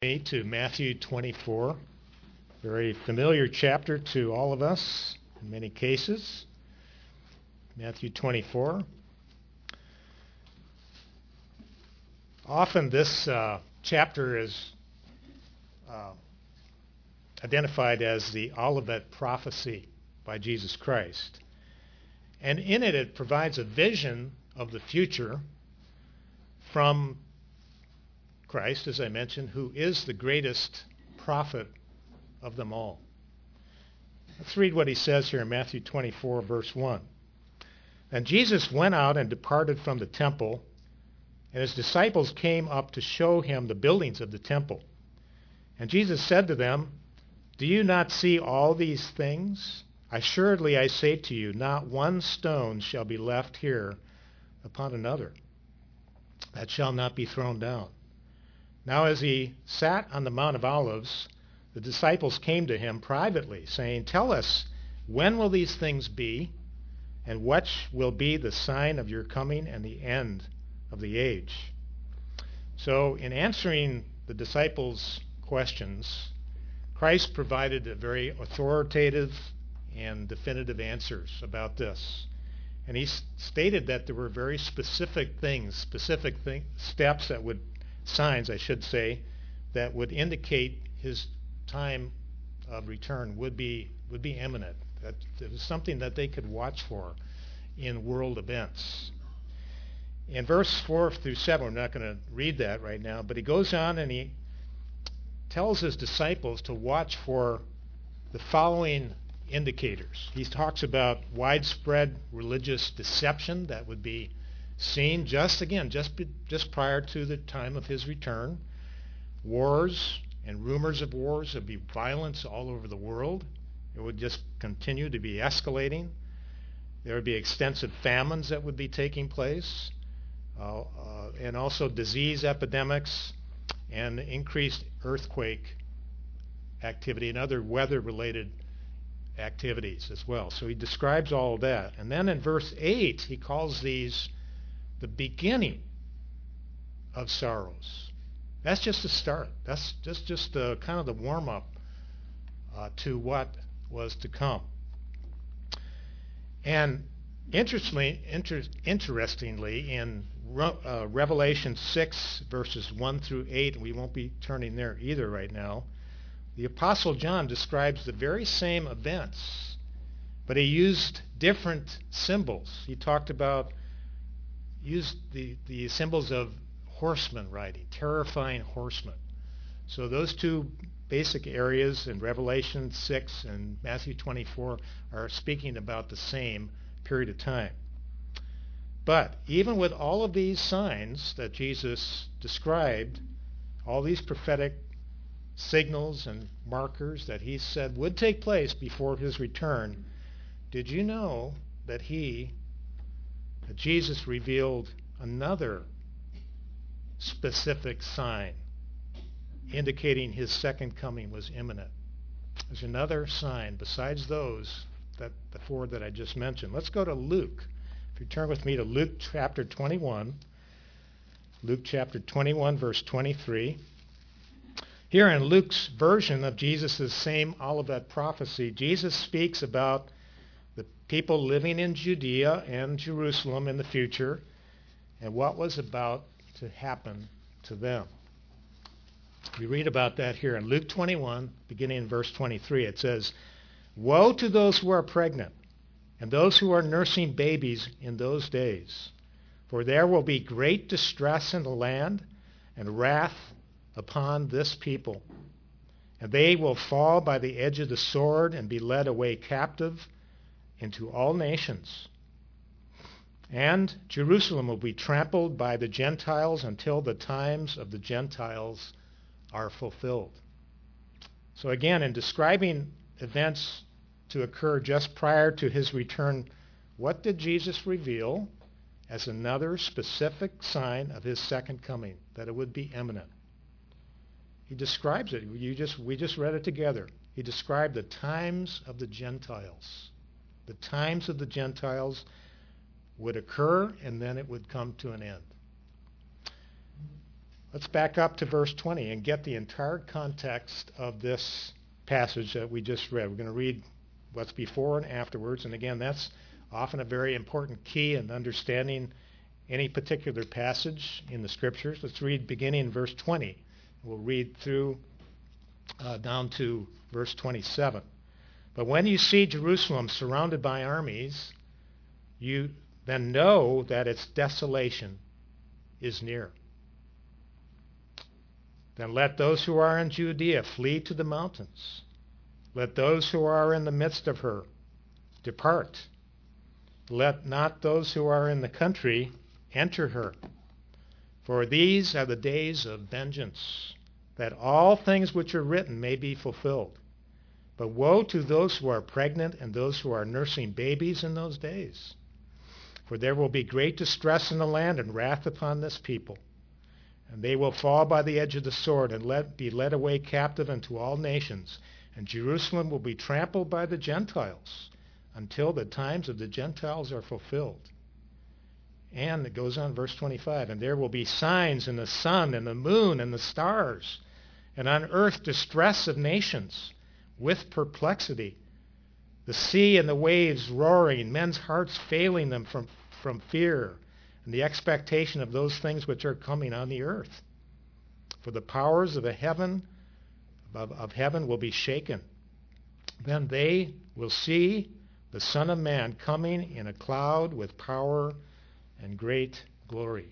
Me to Matthew 24, very familiar chapter to all of us in many cases. Matthew 24. Often this chapter is identified as the Olivet prophecy by Jesus Christ. And in it, it provides a vision of the future from Christ, as I mentioned, who is the greatest prophet of them all. Let's read what he says here in Matthew 24, verse 1. And Jesus went out and departed from the temple, and his disciples came up to show him the buildings of the temple. And Jesus said to them, "Do you not see all these things? Assuredly I say to you, not one stone shall be left here upon another that shall not be thrown down." Now as he sat on the Mount of Olives, the disciples came to him privately, saying, "Tell us, when will these things be, and what will be the sign of your coming and the end of the age?" So in answering the disciples' questions, Christ provided a very authoritative and definitive answers about this. And he stated that there were very specific things, steps that would signs, I should say, that would indicate his time of return would be imminent. That it was something that they could watch for in world events. In verse 4 through 7, we're not going to read that right now, but he goes on and he tells his disciples to watch for the following indicators. He talks about widespread religious deception that would be seen just prior to the time of his return. Wars and rumors of wars. There'd be violence all over the world. It would just continue to be escalating. There would be extensive famines that would be taking place, and also disease epidemics and increased earthquake activity and other weather-related activities as well. So he describes all of that. And then in verse 8, he calls these the beginning of sorrows. That's just the start. That's just the kind of the warm-up to what was to come. And interestingly, in Revelation 6, verses 1 through 8, and we won't be turning there either right now, the Apostle John describes the very same events, but he used different symbols. He used the symbols of horsemen riding, terrifying horsemen. So those two basic areas in Revelation 6 and Matthew 24 are speaking about the same period of time. But even with all of these signs that Jesus described, all these prophetic signals and markers that he said would take place before his return, did you know that Jesus revealed another specific sign indicating his second coming was imminent? There's another sign besides those, the four that I just mentioned. Let's go to Luke. If you turn with me to Luke chapter 21. Luke chapter 21, verse 23. Here in Luke's version of Jesus' same Olivet prophecy, Jesus speaks about the people living in Judea and Jerusalem in the future and what was about to happen to them. We read about that here in Luke 21, beginning in verse 23. It says, "Woe to those who are pregnant and those who are nursing babies in those days, for there will be great distress in the land and wrath upon this people. And they will fall by the edge of the sword and be led away captive into all nations. And Jerusalem will be trampled by the Gentiles until the times of the Gentiles are fulfilled." So again, in describing events to occur just prior to his return, what did Jesus reveal as another specific sign of his second coming, that it would be imminent? He describes it. We just read it together. He described the times of the Gentiles. The times of the Gentiles would occur, and then it would come to an end. Let's back up to verse 20 and get the entire context of this passage that we just read. We're going to read what's before and afterwards. And again, that's often a very important key in understanding any particular passage in the Scriptures. Let's read beginning in verse 20. We'll read through down to verse 27. But when you see Jerusalem surrounded by armies, you then know that its desolation is near. Then let those who are in Judea flee to the mountains. Let those who are in the midst of her depart. Let not those who are in the country enter her. For these are the days of vengeance, that all things which are written may be fulfilled. But woe to those who are pregnant and those who are nursing babies in those days. For there will be great distress in the land and wrath upon this people. And they will fall by the edge of the sword and be led away captive into all nations. And Jerusalem will be trampled by the Gentiles until the times of the Gentiles are fulfilled. And it goes on, verse 25, and there will be signs in the sun and the moon and the stars, and on earth distress of nations with perplexity, the sea and the waves roaring, men's hearts failing them from fear, and the expectation of those things which are coming on the earth. For the powers of heaven will be shaken. Then they will see the Son of Man coming in a cloud with power and great glory.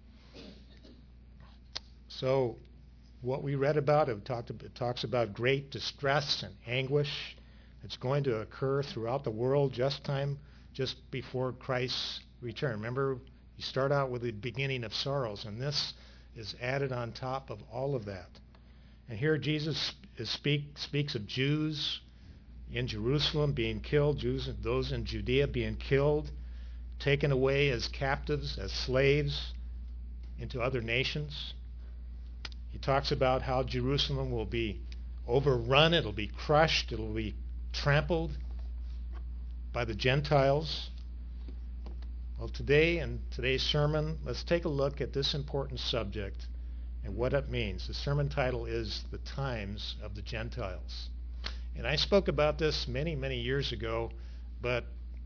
So what we read about, it talks about great distress and anguish that's going to occur throughout the world just before Christ's return. Remember, you start out with the beginning of sorrows, and this is added on top of all of that. And here Jesus speaks of Jews in Jerusalem being killed, Jews and those in Judea being killed, taken away as captives, as slaves into other nations. He talks about how Jerusalem will be overrun, it'll be crushed, it'll be trampled by the Gentiles. Well, today, in today's sermon, let's take a look at this important subject and what it means. The sermon title is The Times of the Gentiles. And I spoke about this many, many years ago, but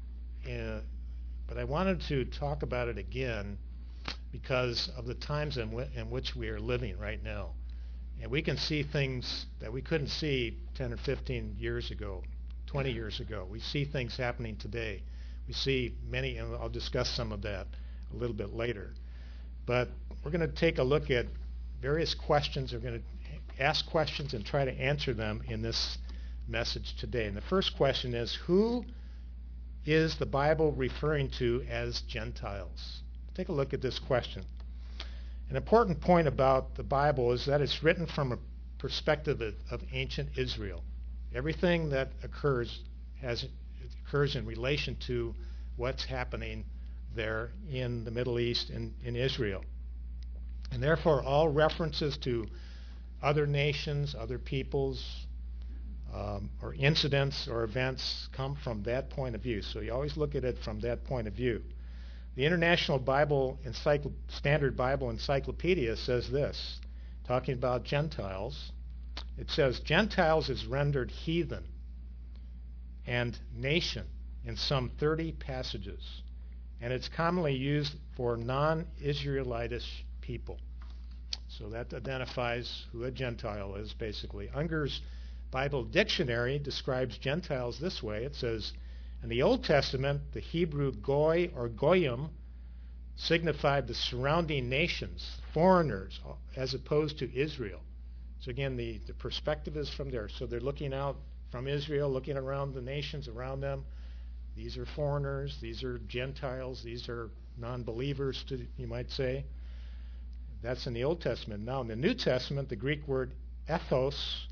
I wanted to talk about it again because of the times in which we are living right now. And we can see things that we couldn't see 10 or 15 years ago, 20 years ago. We see things happening today. We see many, and I'll discuss some of that a little bit later. But we're going to take a look at various questions. We're going to ask questions and try to answer them in this message today. And the first question is, who is the Bible referring to as Gentiles? Take a look at this question. An important point about the Bible is that it's written from a perspective of ancient Israel. Everything that occurs in relation to what's happening there in the Middle East and in Israel. And therefore, all references to other nations, other peoples, or incidents or events come from that point of view. So you always look at it from that point of view. The International Standard Bible Encyclopedia says this, talking about Gentiles. It says, Gentiles is rendered heathen and nation in some 30 passages, and it's commonly used for non-Israelitish people. So that identifies who a Gentile is, basically. Unger's Bible Dictionary describes Gentiles this way. It says, in the Old Testament, the Hebrew goy or goyim signified the surrounding nations, foreigners, as opposed to Israel. So again, the perspective is from there. So they're looking out from Israel, looking around the nations around them. These are foreigners, these are Gentiles, these are non-believers, you might say. That's in the Old Testament. Now in the New Testament, the Greek word ethnos,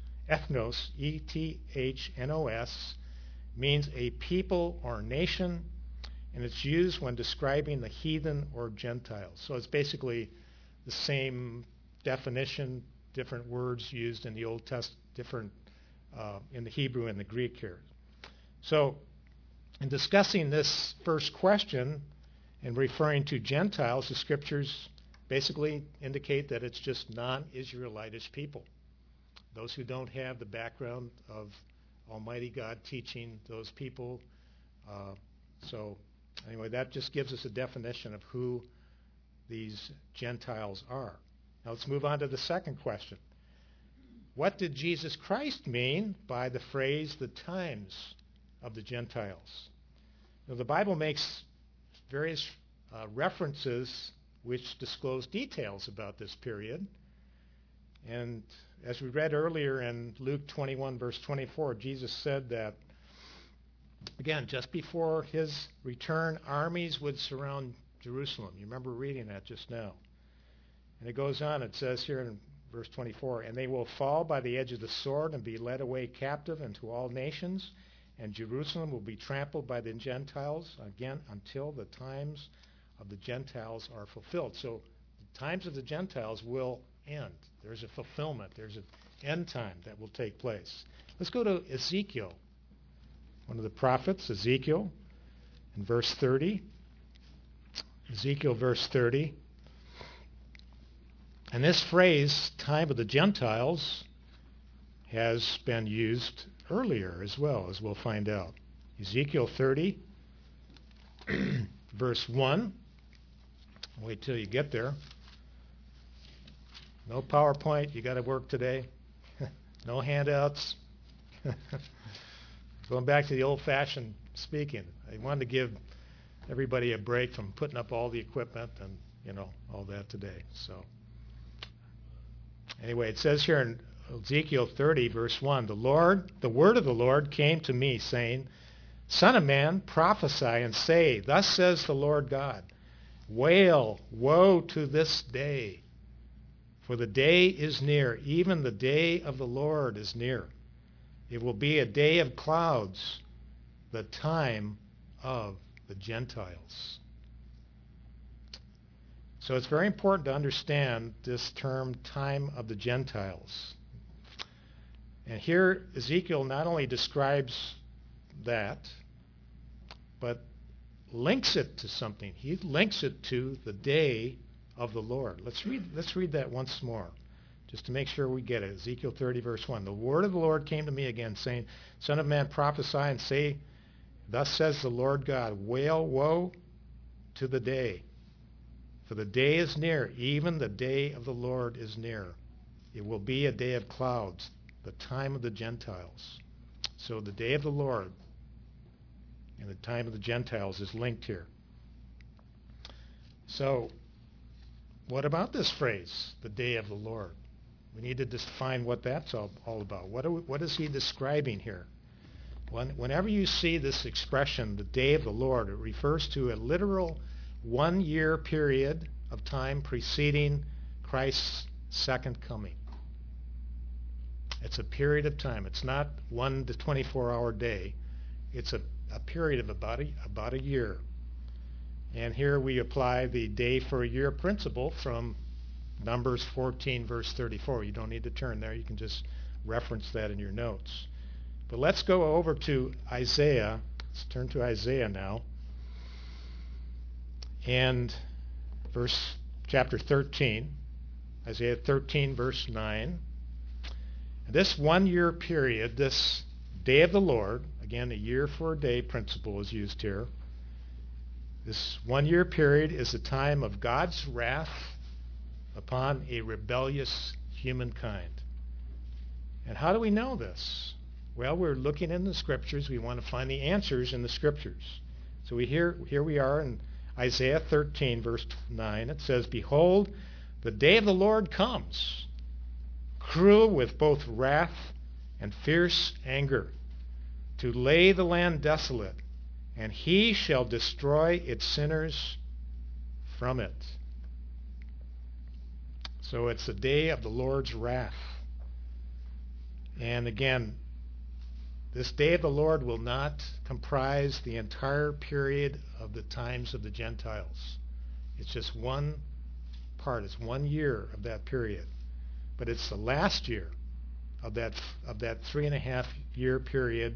E-T-H-N-O-S, means a people or nation, and it's used when describing the heathen or Gentiles. So it's basically the same definition, different words used in the Old Testament, different in the Hebrew and the Greek here. So in discussing this first question and referring to Gentiles, the Scriptures basically indicate that it's just non-Israelitish people. Those who don't have the background of Almighty God teaching those people. So anyway, that just gives us a definition of who these Gentiles are. Now let's move on to the second question. What did Jesus Christ mean by the phrase, the times of the Gentiles? Now, the Bible makes various references which disclose details about this period. And as we read earlier in Luke 21, verse 24, Jesus said that, again, just before his return, armies would surround Jerusalem. You remember reading that just now. And it goes on, it says here in verse 24, and they will fall by the edge of the sword and be led away captive into all nations, and Jerusalem will be trampled by the Gentiles, again, until the times of the Gentiles are fulfilled. So the times of the Gentiles will end. There's a fulfillment. There's an end time that will take place. Let's go to Ezekiel, one of the prophets, Ezekiel, in verse 30. Ezekiel, verse 30. And this phrase, time of the Gentiles, has been used earlier as well, as we'll find out. Ezekiel 30, verse 1. Wait till you get there. No PowerPoint. You got to work today. No handouts. Going back to the old-fashioned speaking. I wanted to give everybody a break from putting up all the equipment and, all that today. So anyway, it says here in Ezekiel 30, verse 1, the word of the Lord came to me, saying, Son of man, prophesy and say, Thus says the Lord God, Wail, woe to this day, for the day is near, even the day of the Lord is near. It will be a day of clouds, the time of the Gentiles. So it's very important to understand this term, time of the Gentiles. And here Ezekiel not only describes that, but links it to something. He links it to the day of the Lord. Let's read that once more, just to make sure we get it. Ezekiel 30, verse 1. The word of the Lord came to me again, saying, Son of man, prophesy and say, Thus says the Lord God, Wail, woe to the day, for the day is near, even the day of the Lord is near. It will be a day of clouds, the time of the Gentiles. So the day of the Lord and the time of the Gentiles is linked here. So what about this phrase, the day of the Lord? We need to define what that's all about. What is he describing here? Whenever you see this expression, the day of the Lord, it refers to a literal 1-year period of time preceding Christ's second coming. It's a period of time. It's not 1 to 24-hour day. It's a period of about a year. And here we apply the day for a year principle from Numbers 14, verse 34. You don't need to turn there. You can just reference that in your notes. But let's go over to Isaiah. Let's turn to Isaiah now. And chapter 13. Isaiah 13, verse 9. This 1-year period, this day of the Lord, again, a year for a day principle is used here. This 1-year period is the time of God's wrath upon a rebellious humankind. And how do we know this? Well, we're looking in the Scriptures. We want to find the answers in the Scriptures. So here we are in Isaiah 13, verse 9. It says, Behold, the day of the Lord comes, cruel with both wrath and fierce anger, to lay the land desolate, and he shall destroy its sinners from it. So it's the day of the Lord's wrath. And again, this day of the Lord will not comprise the entire period of the times of the Gentiles. It's just one part. It's 1 year of that period. But it's the last year of that 3.5-year period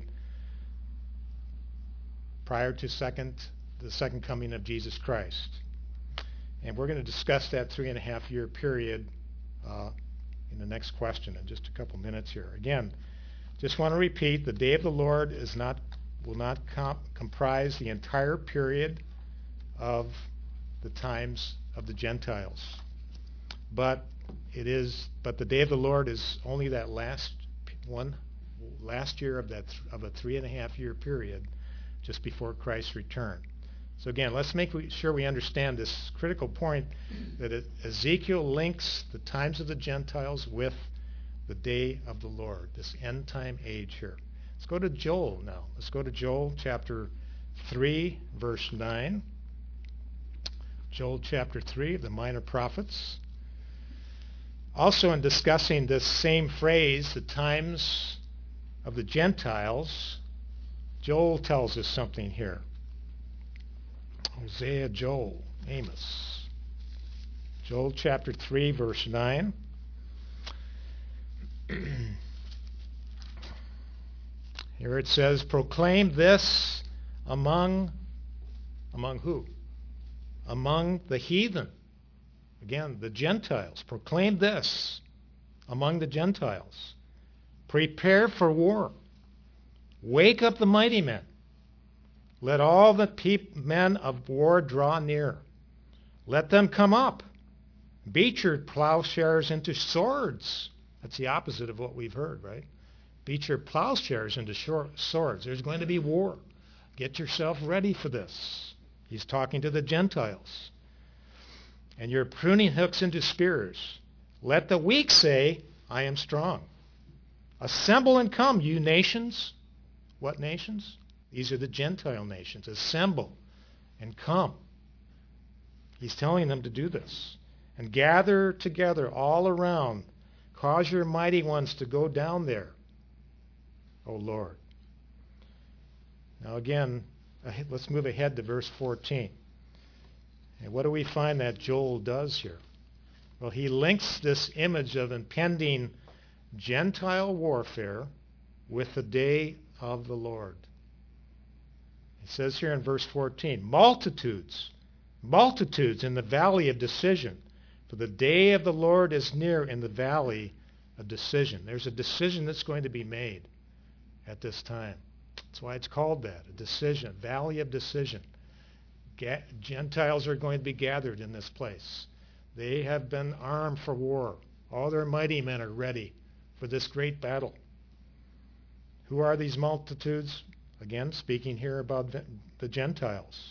prior to the second coming of Jesus Christ. And we're going to discuss that 3.5-year period in the next question in just a couple minutes here. Again, just want to repeat, the day of the Lord will not comprise the entire period of the times of the Gentiles. But the day of the Lord is only that last year of a 3.5-year period just before Christ's return. So again, let's make sure we understand this critical point that Ezekiel links the times of the Gentiles with the day of the Lord, this end time age here. Let's go to Joel now. Let's go to Joel chapter 3, verse 9. Joel chapter 3 of the Minor Prophets. Also in discussing this same phrase, the times of the Gentiles, Joel tells us something here. Hosea, Joel, Amos. Joel chapter 3, verse 9. Here it says, proclaim this among who? Among the heathen. Again, the Gentiles. Proclaim this among the Gentiles. Prepare for war. Wake up the mighty men. Let all the men of war draw near. Let them come up. Beat your plowshares into swords. That's the opposite of what we've heard, right? Beat your plowshares into swords. There's going to be war. Get yourself ready for this. He's talking to the Gentiles. And your pruning hooks into spears. Let the weak say, I am strong. Assemble and come, you nations. What nations? These are the Gentile nations. Assemble and come. He's telling them to do this. And gather together all around. Cause your mighty ones to go down there, O Lord. Now again, let's move ahead to verse 14. And what do we find that Joel does here? Well, he links this image of impending Gentile warfare with the day of the Lord. It says here in verse 14, multitudes in the valley of decision. For the day of the Lord is near in the valley of decision. There's a decision that's going to be made at this time. That's why it's called that, a decision, valley of decision. Gentiles are going to be gathered in this place. They have been armed for war. All their mighty men are ready for this great battle. Who are these multitudes? Again, speaking here about the Gentiles.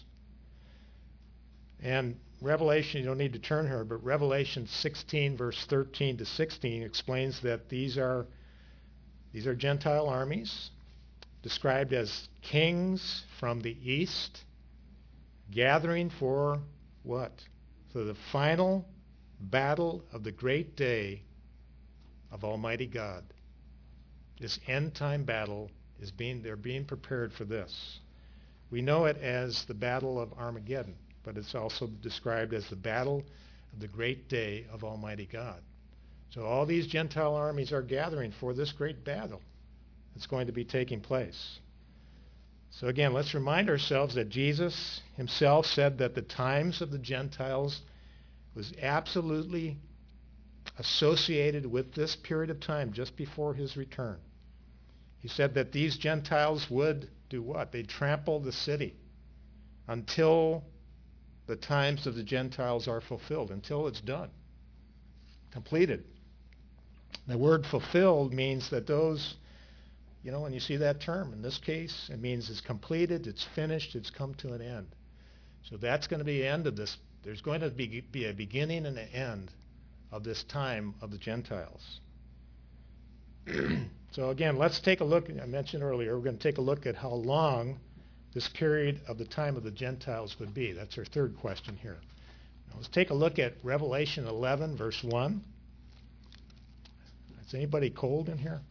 And Revelation, you don't need to turn here, but Revelation 16, verse 13 to 16 explains that these are Gentile armies described as kings from the east gathering for what? For the final battle of the great day of Almighty God. This end-time battle they're being prepared for this. We know it as the Battle of Armageddon, but it's also described as the battle of the great day of Almighty God. So all these Gentile armies are gathering for this great battle that's going to be taking place. So again, let's remind ourselves that Jesus himself said that the times of the Gentiles was absolutely associated with this period of time just before his return. He said that these Gentiles would do what? They'd trample the city until the times of the Gentiles are fulfilled, until it's done, completed. The word fulfilled means that those, when you see that term, in this case, it means it's completed, it's finished, it's come to an end. So that's going to be the end of this. There's going to be a beginning and an end of this time of the Gentiles. So again, let's take a look. I mentioned earlier, we're going to take a look at how long this period of the time of the Gentiles would be. That's our third question here. Now let's take a look at Revelation 11, verse 1. Is anybody cold in here?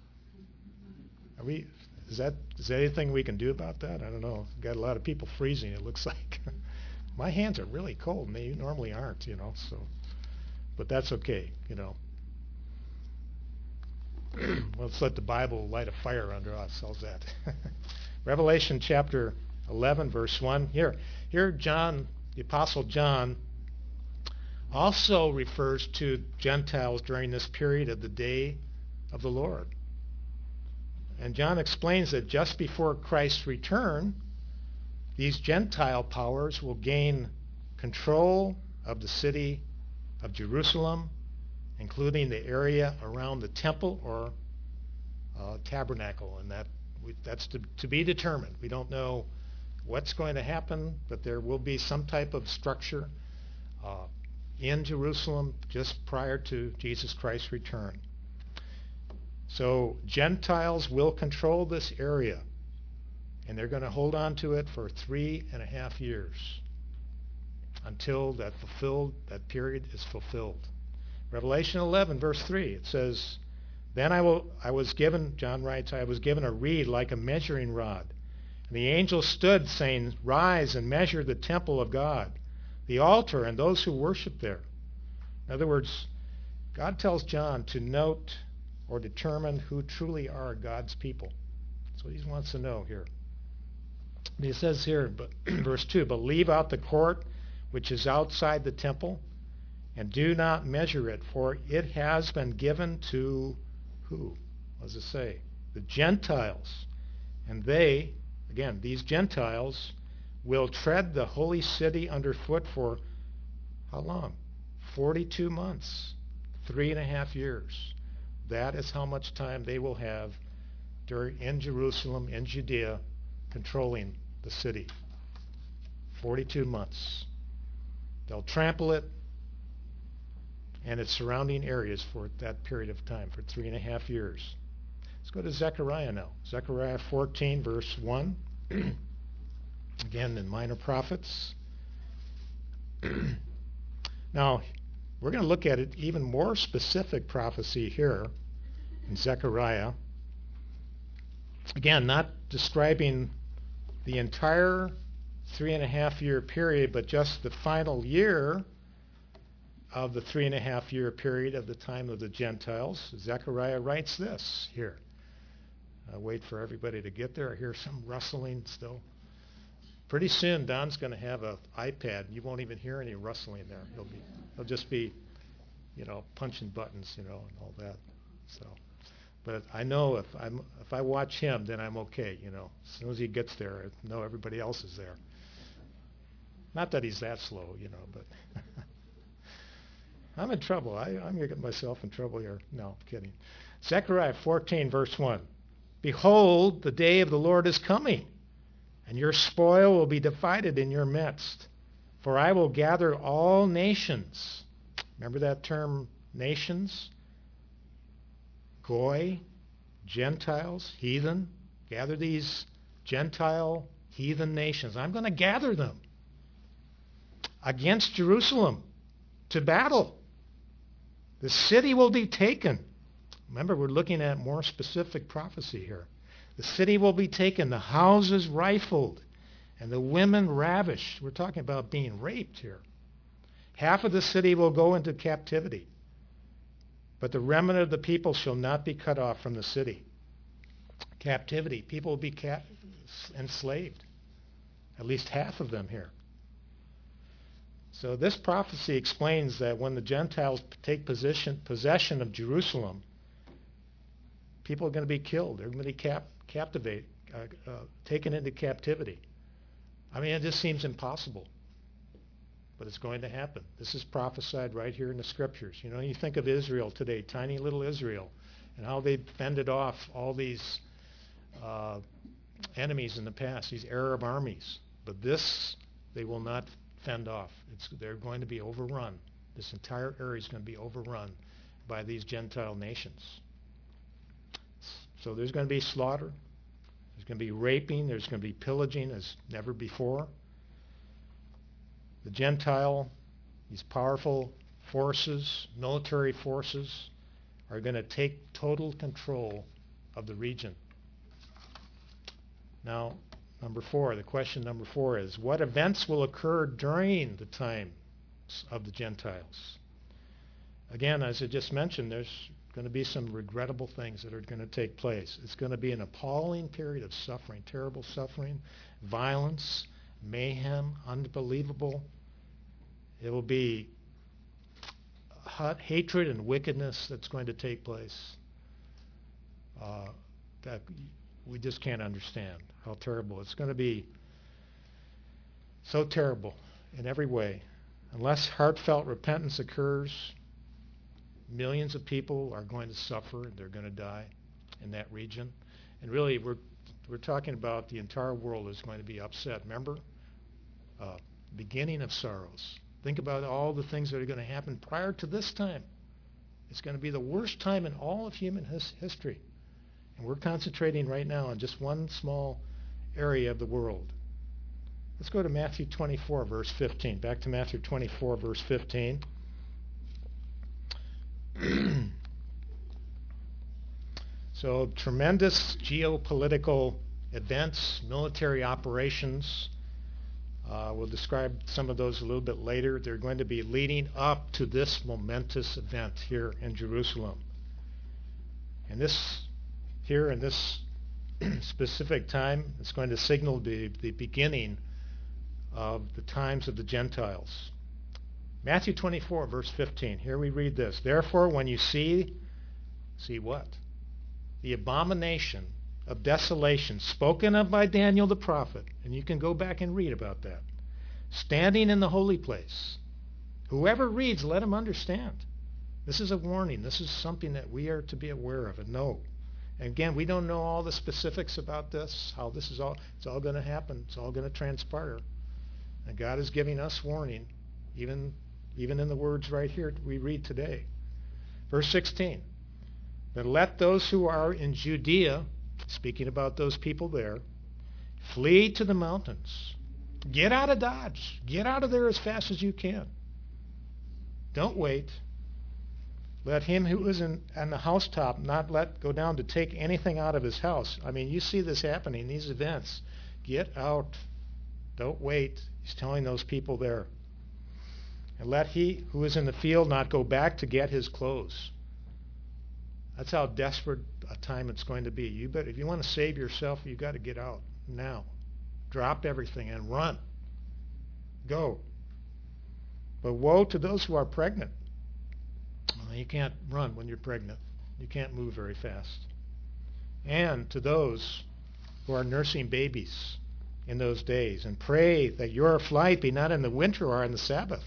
Is there anything we can do about that? I don't know. We've got a lot of people freezing, it looks like. My hands are really cold, and they normally aren't, so. But that's okay, Let's let the Bible light a fire under us. How's that? Revelation chapter 11, verse 1. Here John, the Apostle John, also refers to Gentiles during this period of the day of the Lord. And John explains that just before Christ's return, these Gentile powers will gain control of the city of Jerusalem, including the area around the temple or tabernacle, and that's to be determined. We don't know what's going to happen, but there will be some type of structure in Jerusalem just prior to Jesus Christ's return. So Gentiles will control this area, and they're going to hold on to it for 3.5 years until that period is fulfilled. Revelation 11, verse 3, it says, Then I was given, John writes, I was given a reed like a measuring rod. And the angel stood, saying, Rise and measure the temple of God, the altar, and those who worship there. In other words, God tells John to note or determine who truly are God's people. That's what he wants to know here. He says here, verse 2, But leave out the court which is outside the temple, and do not measure it, for it has been given to who? What does it say? The Gentiles. And they, again, these Gentiles, will tread the holy city underfoot for how long? 42 months, 3.5 years. That is how much time they will have in Jerusalem, in Judea, controlling the city. 42 months. They'll trample it and its surrounding areas for that period of time, for 3.5 years. Let's go to Zechariah now. Zechariah 14, verse 1. Again, in Minor Prophets. Now, we're going to look at it even more specific prophecy here in Zechariah. Again, not describing the entire 3.5 year period, but just the final year of the 3.5 year period of the time of the Gentiles. Zechariah writes this here. I'll wait for everybody to get there. I hear some rustling still. Pretty soon, Don's going to have an iPad. You won't even hear any rustling there. He'll just be, punching buttons, and all that. So, but I know if I watch him, then I'm okay. As soon as he gets there, I know everybody else is there. Not that he's that slow, but I'm in trouble. I'm going to get myself in trouble here. No, kidding. Zechariah 14, verse 1. Behold, the day of the Lord is coming, and your spoil will be divided in your midst. For I will gather all nations. Remember that term, nations? Goy, Gentiles, heathen. Gather these Gentile, heathen nations. I'm going to gather them against Jerusalem to battle. The city will be taken. Remember, we're looking at more specific prophecy here. The city will be taken, the houses rifled, and the women ravished. We're talking about being raped here. Half of the city will go into captivity, but the remnant of the people shall not be cut off from the city. Captivity. People will be enslaved. At least half of them here. So this prophecy explains that when the Gentiles take possession of Jerusalem, people are going to be killed. They're going to be taken into captivity. I mean, it just seems impossible, but it's going to happen. This is prophesied right here in the Scriptures. You think of Israel today, tiny little Israel, and how they fended off all these enemies in the past, these Arab armies. But this, they will not fend off. They're going to be overrun. This entire area is going to be overrun by these Gentile nations. So there's going to be slaughter. There's going to be raping. There's going to be pillaging as never before. The Gentile, these powerful forces, military forces, are going to take total control of the region. Now, the question number 4 is, what events will occur during the times of the Gentiles? Again, as I just mentioned, there's going to be some regrettable things that are going to take place. It's going to be an appalling period of suffering, terrible suffering, violence, mayhem, unbelievable. It will be hatred and wickedness that's going to take place, that we just can't understand how terrible. It's going to be so terrible in every way. Unless heartfelt repentance occurs, millions of people are going to suffer and they're going to die in that region. And really, we're talking about the entire world is going to be upset. Remember, beginning of sorrows. Think about all the things that are going to happen prior to this time. It's going to be the worst time in all of human history. And we're concentrating right now on just one small area of the world. Let's go to Matthew 24, verse 15. Back to Matthew 24, verse 15. So tremendous geopolitical events, military operations. We'll describe some of those a little bit later. They're going to be leading up to this momentous event here in Jerusalem. And this, here in this specific time, it's going to signal the beginning of the times of the Gentiles. Matthew 24, verse 15. Here we read this. Therefore, when you see what? The abomination of desolation spoken of by Daniel the prophet, and you can go back and read about that, standing in the holy place. Whoever reads, let him understand. This is a warning. This is something that we are to be aware of and know. And again, we don't know all the specifics about this, how this is all, it's all going to happen. It's all going to transpire. And God is giving us warning, even in the words right here we read today. Verse 16. But let those who are in Judea, speaking about those people there, flee to the mountains. Get out of Dodge. Get out of there as fast as you can. Don't wait. Let him who is on the housetop not let go down to take anything out of his house. I mean, you see this happening, these events. Get out. Don't wait. He's telling those people there. And let he who is in the field not go back to get his clothes. That's how desperate a time it's going to be. You bet, if you want to save yourself, you've got to get out now. Drop everything and run. Go. But woe to those who are pregnant. Well, you can't run when you're pregnant. You can't move very fast. And to those who are nursing babies in those days. And pray that your flight be not in the winter or on the Sabbath.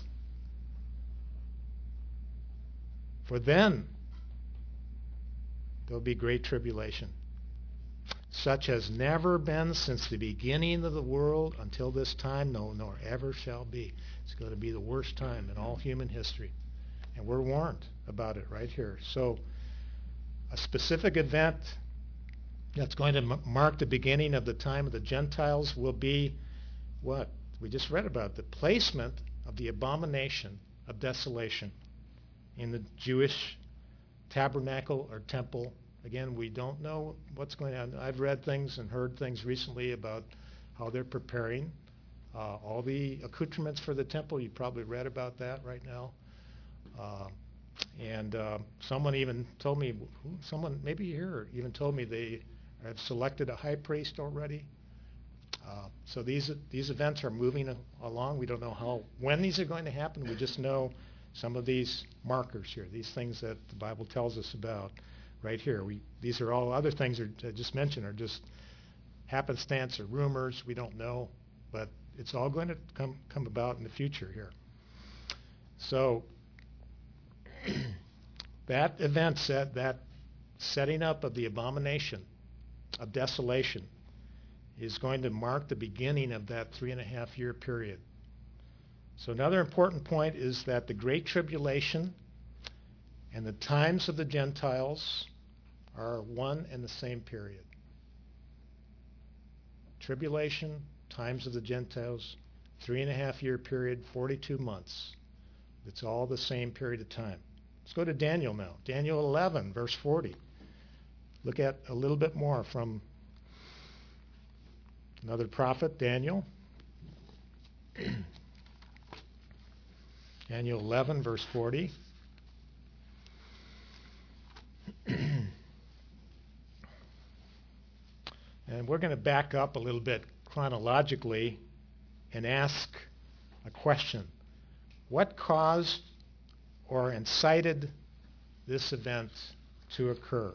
For then there'll be great tribulation, such has never been since the beginning of the world until this time, no, nor ever shall be. It's going to be the worst time in all human history. And we're warned about it right here. So a specific event that's going to mark the beginning of the time of the Gentiles will be what? We just read about the placement of the abomination of desolation in the Jewish tabernacle or temple. Again, we don't know what's going on. I've read things and heard things recently about how they're preparing all the accoutrements for the temple. You probably read about that right now. And someone even told me, someone maybe here even told me they have selected a high priest already. So these events are moving along. We don't know when these are going to happen. We just know some of these markers here, these things that the Bible tells us about right here. These are all other things I just mentioned are just happenstance or rumors. We don't know, but it's all going to come about in the future here. So that event set, that setting up of the abomination of desolation is going to mark the beginning of that 3.5-year period. So another important point is that the Great Tribulation and the times of the Gentiles are one and the same period. Tribulation, times of the Gentiles, 3.5-year period, 42 months. It's all the same period of time. Let's go to Daniel now. Daniel 11, verse 40. Look at a little bit more from another prophet, Daniel. Daniel 11, verse 40. And we're going to back up a little bit chronologically and ask a question. What caused or incited this event to occur.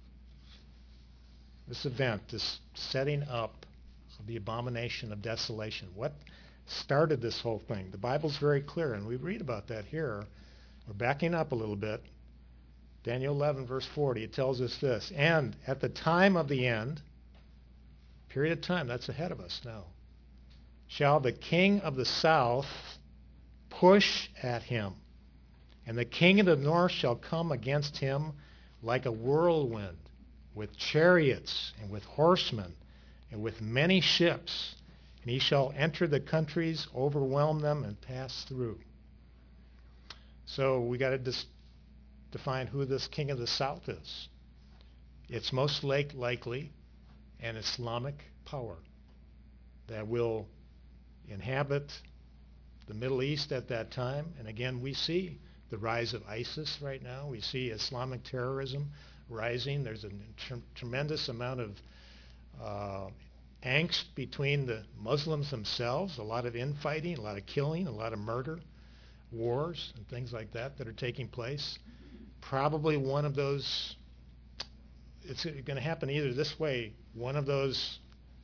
This event, this setting up of the abomination of desolation. What started this whole thing? The Bible's very clear, and we read about that here. We're backing up a little bit. Daniel 11, verse 40, it tells us this. And at the time of the end, period of time, that's ahead of us now, shall the king of the south push at him, and the king of the north shall come against him like a whirlwind, with chariots and with horsemen and with many ships, and he shall enter the countries, overwhelm them, and pass through. So we got to define who this king of the south is. It's most likely an Islamic power that will inhabit the Middle East at that time. And again, we see the rise of ISIS right now. We see Islamic terrorism rising. There's a tremendous amount of angst between the Muslims themselves, a lot of infighting, a lot of killing, a lot of murder, wars, and things like that that are taking place. Probably one of those, it's going to happen either this way. One of those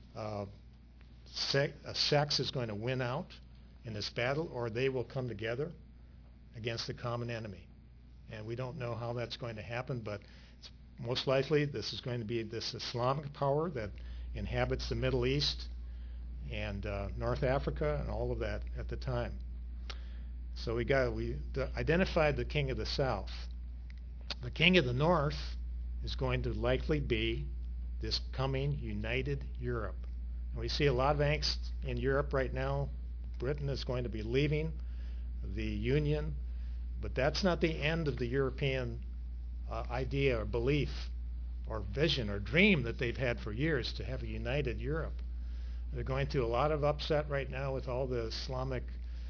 sects is going to win out in this battle, or they will come together against the common enemy. And we don't know how that's going to happen, but it's most likely this is going to be this Islamic power that inhabits the Middle East and North Africa and all of that at the time. So we identified the king of the south. The king of the north is going to likely be this coming united Europe. And we see a lot of angst in Europe right now. Britain is going to be leaving the Union, but that's not the end of the European idea or belief or vision or dream that they've had for years to have a united Europe. They're going through a lot of upset right now with all the Islamic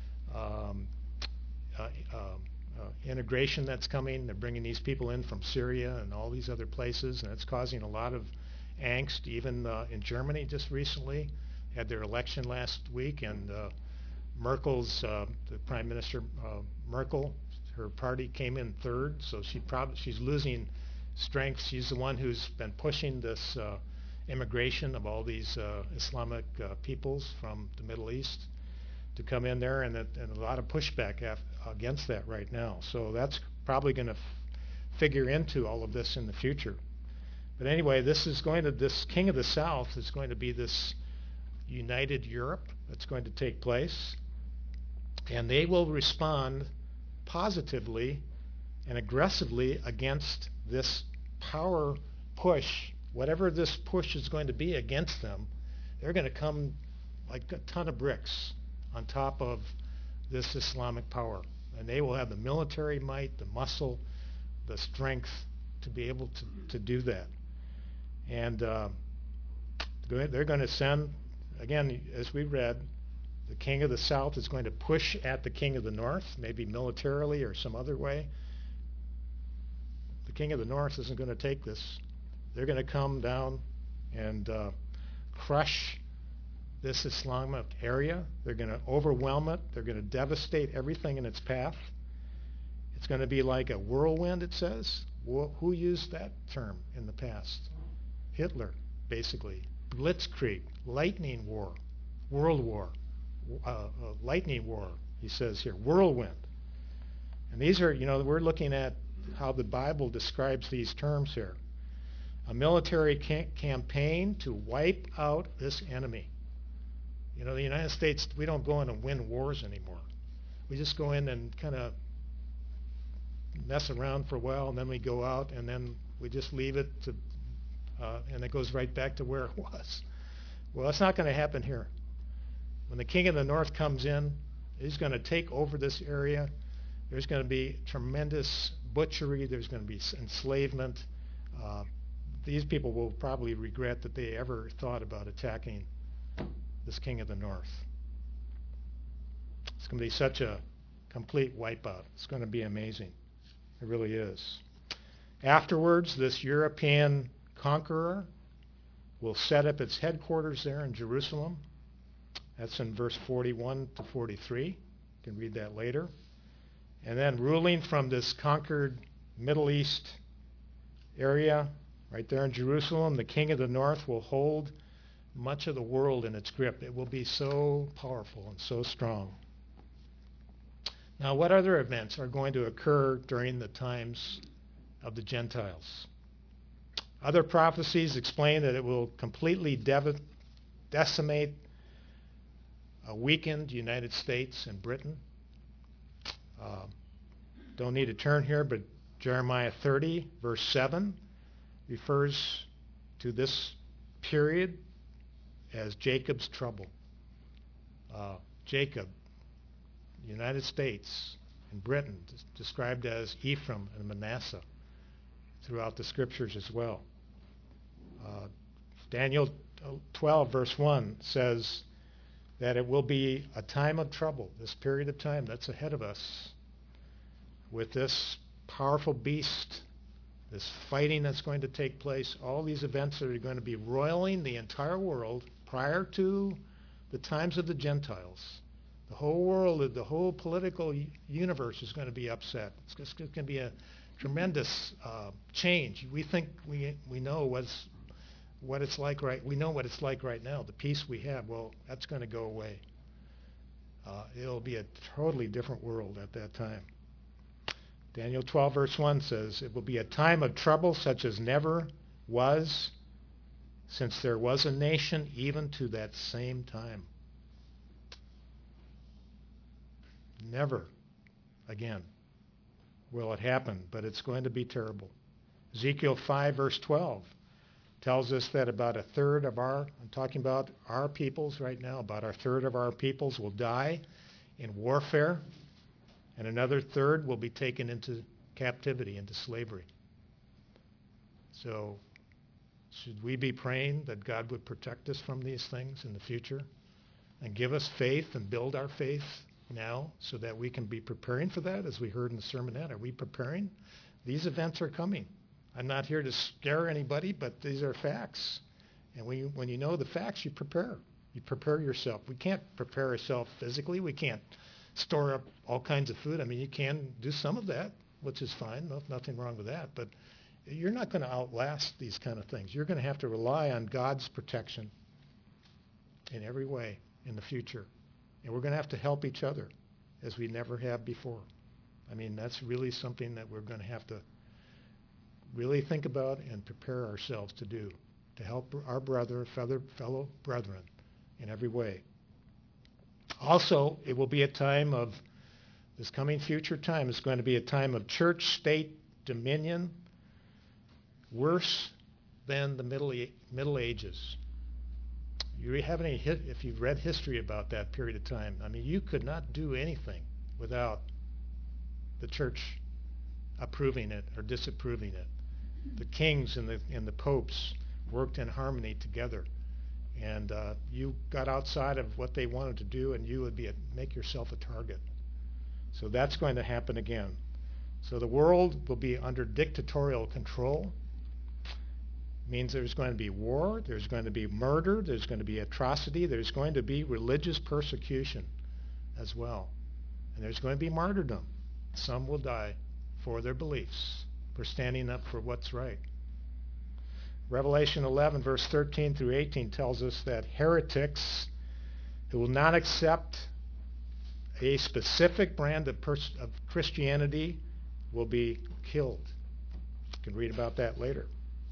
integration that's coming. They're bringing these people in from Syria and all these other places, and it's causing a lot of angst. Even in Germany just recently, had their election last week, and Merkel's, the Prime Minister Merkel, her party came in third, so she's losing strength. She's the one who's been pushing this immigration of all these Islamic peoples from the Middle East to come in there, and a lot of pushback against that right now. So that's probably going to figure into all of this in the future. But anyway, this king of the south is going to be this united Europe that's going to take place, and they will respond positively and aggressively against this power push. Whatever this push is going to be against them, they're going to come like a ton of bricks on top of this Islamic power. And they will have the military might, the muscle, the strength to be able to do that. And they're going to send, again, as we read, the king of the south is going to push at the king of the north, maybe militarily or some other way. The king of the north isn't going to take this. They're going to come down and crush this Islamic area. They're going to overwhelm it. They're going to devastate everything in its path. It's going to be like a whirlwind, it says. Who used that term in the past? Hitler, basically. Blitzkrieg, lightning war, world war, lightning war, he says here, whirlwind. And these are, we're looking at how the Bible describes these terms here. A military campaign to wipe out this enemy. The United States, we don't go in and win wars anymore. We just go in and kind of mess around for a while, and then we go out, and then we just leave it to, and it goes right back to where it was. Well, that's not going to happen here. When the king of the north comes in, he's going to take over this area. There's going to be tremendous butchery. There's going to be enslavement. These people will probably regret that they ever thought about attacking this king of the north. It's going to be such a complete wipeout. It's going to be amazing. It really is. Afterwards, this European conqueror will set up its headquarters there in Jerusalem. That's in verse 41 to 43. You can read that later. And then ruling from this conquered Middle East area, right there in Jerusalem, the king of the north will hold much of the world in its grip. It will be so powerful and so strong. Now, what other events are going to occur during the times of the Gentiles? Other prophecies explain that it will completely decimate a weakened United States and Britain. Don't need to turn here, but Jeremiah 30, verse 7, refers to this period as Jacob's trouble. Jacob, the United States, and Britain, described as Ephraim and Manasseh throughout the scriptures as well. Daniel 12, verse 1 says that it will be a time of trouble, this period of time that's ahead of us, with this powerful beast, this fighting that's going to take place, all these events that are going to be roiling the entire world prior to the times of the Gentiles. The whole world, the whole political universe is going to be upset. It's going to be a tremendous change. We think we know what it's like we know what it's like right now. The peace we have, well, that's going to go away. It'll be a totally different world at that time. Daniel 12, verse 1 says, it will be a time of trouble such as never was since there was a nation even to that same time. Never again will it happen, but it's going to be terrible. Ezekiel 5, verse 12 tells us that about a third of I'm talking about our peoples right now, about a third of our peoples will die in warfare, and another third will be taken into captivity, into slavery. So should we be praying that God would protect us from these things in the future and give us faith and build our faith now so that we can be preparing for that, as we heard in the sermonette? Are we preparing? These events are coming. I'm not here to scare anybody, but these are facts. And when you know the facts, you prepare. You prepare yourself. We can't prepare ourselves physically. We can't store up all kinds of food. I mean, you can do some of that, which is fine. Nothing wrong with that. But you're not going to outlast these kind of things. You're going to have to rely on God's protection in every way in the future. And we're going to have to help each other as we never have before. I mean, that's really something that we're going to have to really think about and prepare ourselves to do, to help our fellow brethren in every way. Also, it will be a time of, this coming future time is going to be a time of church-state dominion, worse than the Middle Ages. If you've read history about that period of time, I mean, you could not do anything without the church approving it or disapproving it. The kings and the popes worked in harmony together, and you got outside of what they wanted to do, and you would make yourself a target. So that's going to happen again. So the world will be under dictatorial control. Means there's going to be war, there's going to be murder, there's going to be atrocity, there's going to be religious persecution as well. And there's going to be martyrdom. Some will die for their beliefs, for standing up for what's right. Revelation 11, verse 13 through 18 tells us that heretics who will not accept a specific brand of Christianity will be killed. You can read about that later.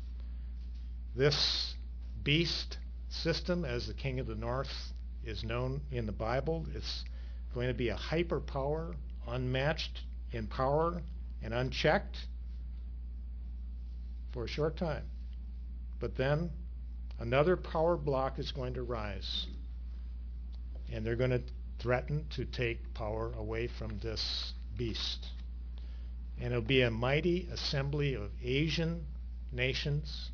This beast system, as the king of the north is known in the Bible, it's going to be a hyper power, unmatched in power and unchecked for a short time. But then another power block is going to rise, and they're going to threaten to take power away from this beast. And it'll be a mighty assembly of Asian nations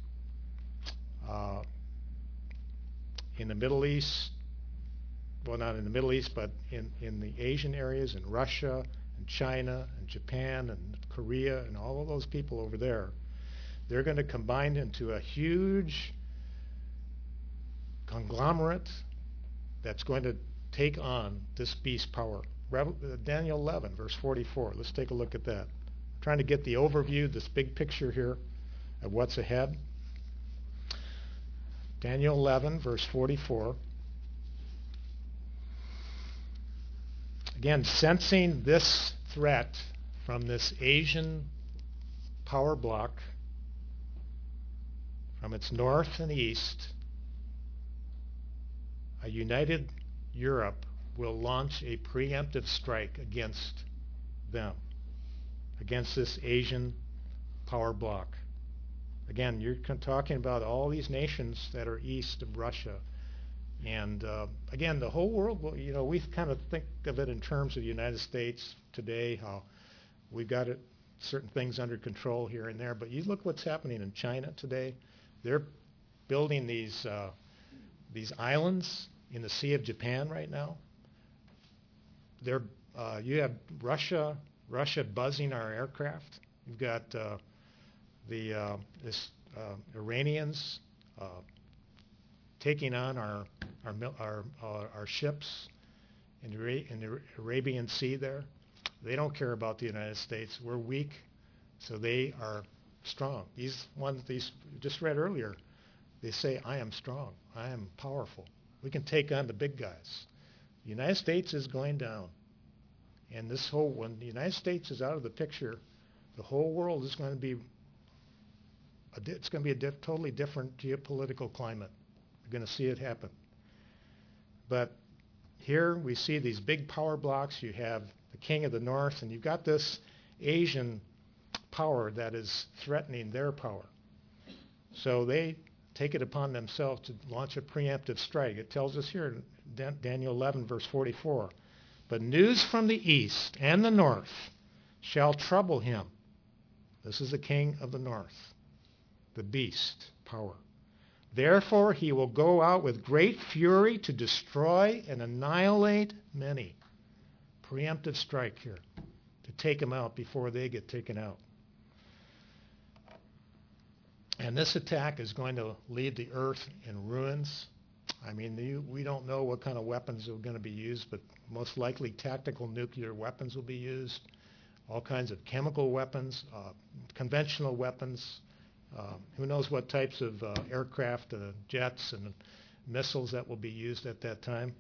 in the Middle East, well, not in the Middle East, but in the Asian areas, in Russia and China and Japan and Korea and all of those people over there. They're going to combine into a huge conglomerate that's going to take on this beast power. Daniel 11, verse 44. Let's take a look at that. I'm trying to get the overview, this big picture here of what's ahead. Daniel 11, verse 44. Again, sensing this threat from this Asian power bloc from its north and east, a united Europe will launch a preemptive strike against them, against this Asian power bloc. Again, you're talking about all these nations that are east of Russia. And again, the whole world, we kind of think of it in terms of the United States today, how we've got certain things under control here and there. But you look what's happening in China today. They're building these islands in the Sea of Japan right now. You have Russia buzzing our aircraft. You've got the Iranians taking on our ships in the Arabian Sea there. They don't care about the United States. We're weak, so they are strong. These just read earlier, they say, I am strong. I am powerful. We can take on the big guys. The United States is going down. And when the United States is out of the picture, the whole world is going to be a totally different geopolitical climate. You're going to see it happen. But here we see these big power blocks. You have the king of the north, and you've got this Asian power that is threatening their power. So they take it upon themselves to launch a preemptive strike. It tells us here in Daniel 11, verse 44, but news from the east and the north shall trouble him. This is the king of the north, the beast power. Therefore he will go out with great fury to destroy and annihilate many. Preemptive strike here to take them out before they get taken out. And this attack is going to leave the earth in ruins. I mean, we don't know what kind of weapons are going to be used, but most likely tactical nuclear weapons will be used, all kinds of chemical weapons, conventional weapons. Who knows what types of aircraft, jets, and missiles that will be used at that time.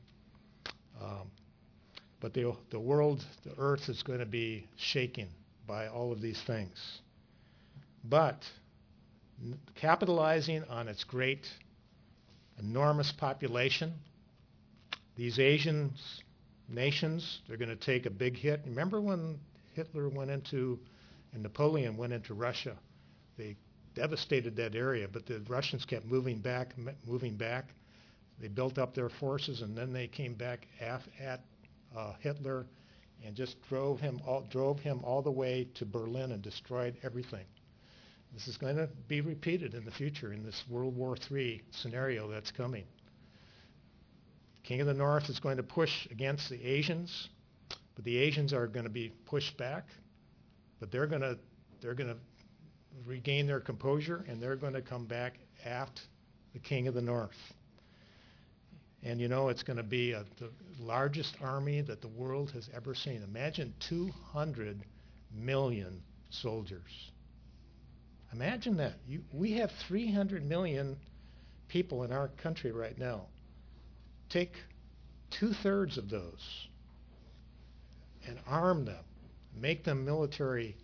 But the world, the earth is going to be shaken by all of these things. But capitalizing on its great, enormous population, these Asian nations, they're going to take a big hit. Remember when Hitler and Napoleon went into Russia? They devastated that area, but the Russians kept moving back. They built up their forces, and then they came back at Hitler and just drove him all the way to Berlin and destroyed everything. This is going to be repeated in the future in this World War III scenario that's coming. King of the North is going to push against the Asians, but the Asians are going to be pushed back. But they're going to regain their composure, and they're going to come back at the King of the North. And it's going to be the largest army that the world has ever seen. Imagine 200 million soldiers. Imagine that. We have 300 million people in our country right now. Take 2/3 of those and arm them. Make them military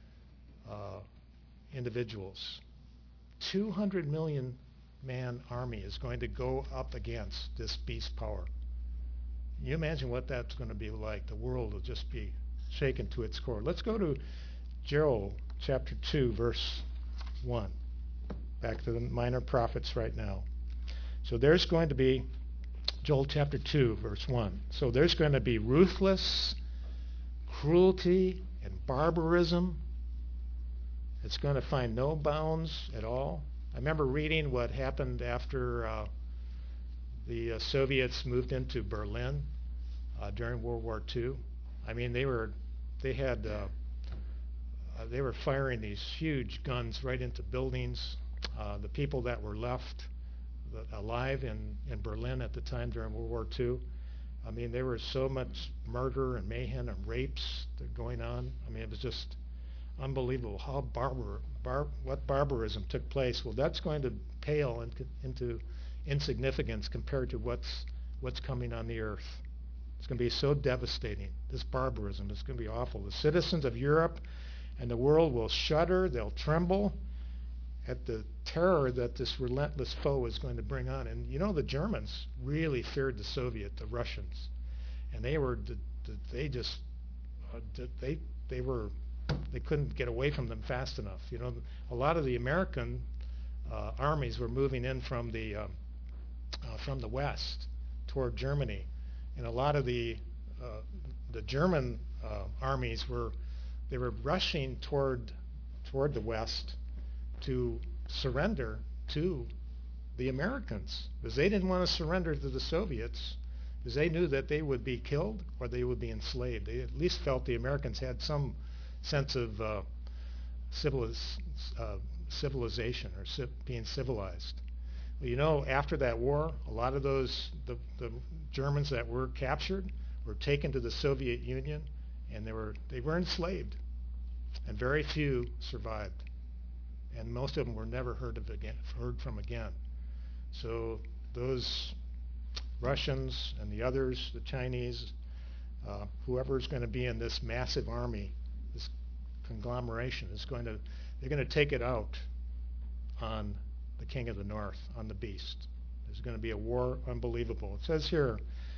individuals. 200 million man army is going to go up against this beast power. Can you imagine what that's going to be like? The world will just be shaken to its core. Let's go to Joel chapter 2, verse 1. Back to the minor prophets right now. So there's going to be, Joel chapter 2, verse 1. So there's going to be ruthless cruelty and barbarism. It's going to find no bounds at all. I remember reading what happened after the Soviets moved into Berlin during World War II. I mean, they were firing these huge guns right into buildings. The people that were left alive in Berlin at the time during World War II, I mean, there was so much murder and mayhem and rapes that are going on. I mean, it was just unbelievable how what barbarism took place. Well, that's going to pale into insignificance compared to what's coming on the earth. It's going to be so devastating. This barbarism is going to be awful. The citizens of Europe and the world will shudder. They'll tremble at the terror that this relentless foe is going to bring on. And you know, the Germans really feared the Russians, and they couldn't get away from them fast enough. You know, a lot of the American armies were moving in from the west toward Germany, and a lot of the German armies were rushing toward the west to surrender to the Americans, because they didn't want to surrender to the Soviets, because they knew that they would be killed or they would be enslaved. They at least felt the Americans had some sense of civilization or being civilized. Well, you know, after that war, a lot of the Germans that were captured were taken to the Soviet Union, and they were enslaved, and very few survived, and most of them were never heard from again. So those Russians and the others, the Chinese, whoever is going to be in this massive army, this conglomeration, they're going to take it out on the King of the North, on the beast. There's going to be a war unbelievable. It says here,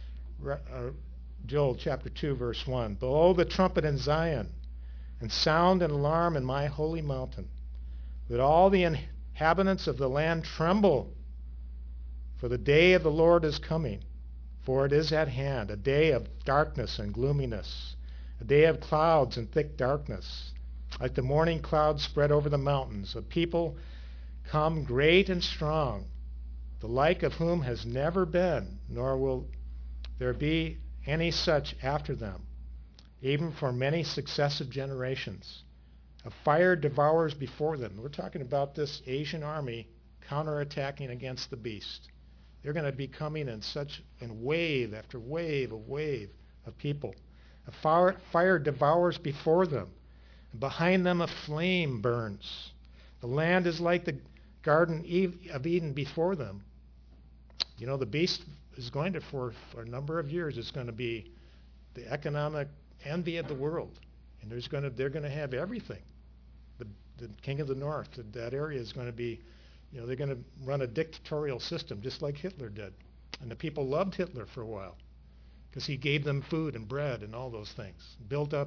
Joel chapter 2, verse 1, blow the trumpet in Zion, and sound an alarm in my holy mountain. Let all the inhabitants of the land tremble, for the day of the Lord is coming, for it is at hand, a day of darkness and gloominess, a day of clouds and thick darkness, like the morning clouds spread over the mountains, a people come great and strong, the like of whom has never been, nor will there be any such after them, even for many successive generations. A fire devours before them. We're talking about this Asian army counterattacking against the beast. They're going to be coming in wave after wave of people. A fire devours before them. Behind them a flame burns. The land is like the Garden of Eden before them. You know, the beast is going to, for a number of years, it's going to be the economic envy of the world. And they're going to have everything. The King of the North, that area is going to be, you know, they're going to run a dictatorial system just like Hitler did. And the people loved Hitler for a while because he gave them food and bread and all those things. Built up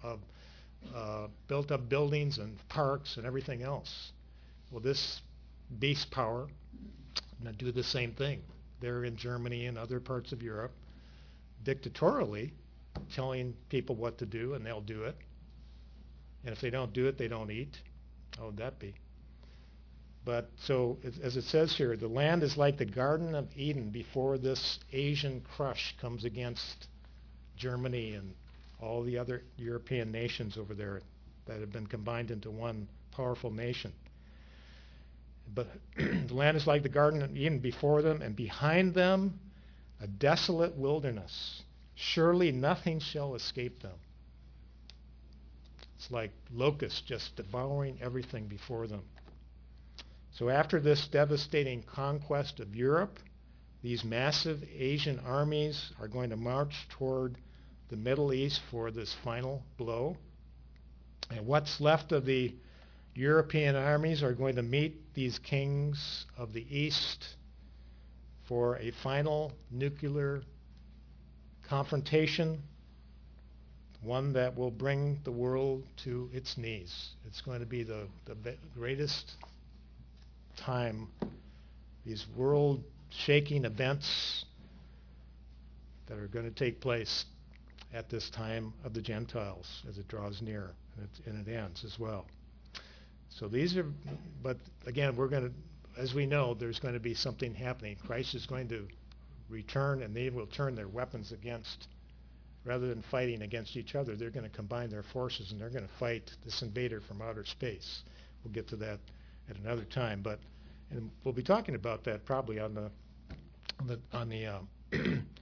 buildings and parks and everything else. Well, this beast power going to do the same thing. They're in Germany and other parts of Europe, dictatorially telling people what to do, and they'll do it. And if they don't do it, they don't eat. How would that be? But so, as it says here, the land is like the Garden of Eden before this Asian crush comes against Germany and all the other European nations over there that have been combined into one powerful nation. But the land is like the Garden of Eden before them, and behind them a desolate wilderness. Surely nothing shall escape them. It's like locusts just devouring everything before them. So after this devastating conquest of Europe, these massive Asian armies are going to march toward the Middle East for this final blow. And what's left of the European armies are going to meet these kings of the East for a final nuclear confrontation, one that will bring the world to its knees. It's going to be the greatest time, these world-shaking events that are going to take place at this time of the Gentiles as it draws near, and it ends as well. So these are, but again, we're going to, as we know, there's going to be something happening. Christ is going to return, and they will turn their weapons against, rather than fighting against each other, they're going to combine their forces, and they're going to fight this invader from outer space. We'll get to that at another time, and we'll be talking about that probably on the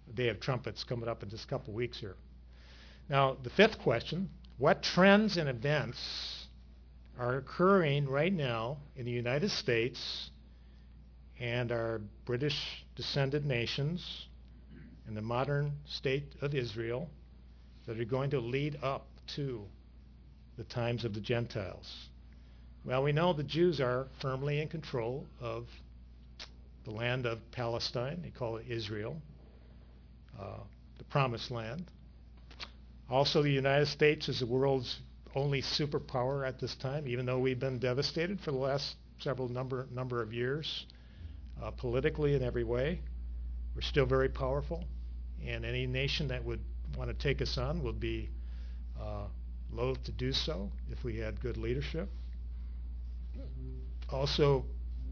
Day of Trumpets coming up in just a couple weeks here. Now, the fifth question, what trends and events are occurring right now in the United States and our British descended nations in the modern state of Israel that are going to lead up to the times of the Gentiles? Well, we know the Jews are firmly in control of the land of Palestine. They call it Israel, the Promised Land. Also, the United States is the world's only superpower at this time, even though we've been devastated for the last several number of years, politically in every way. We're still very powerful, and any nation that would want to take us on would be loath to do so if we had good leadership. Also,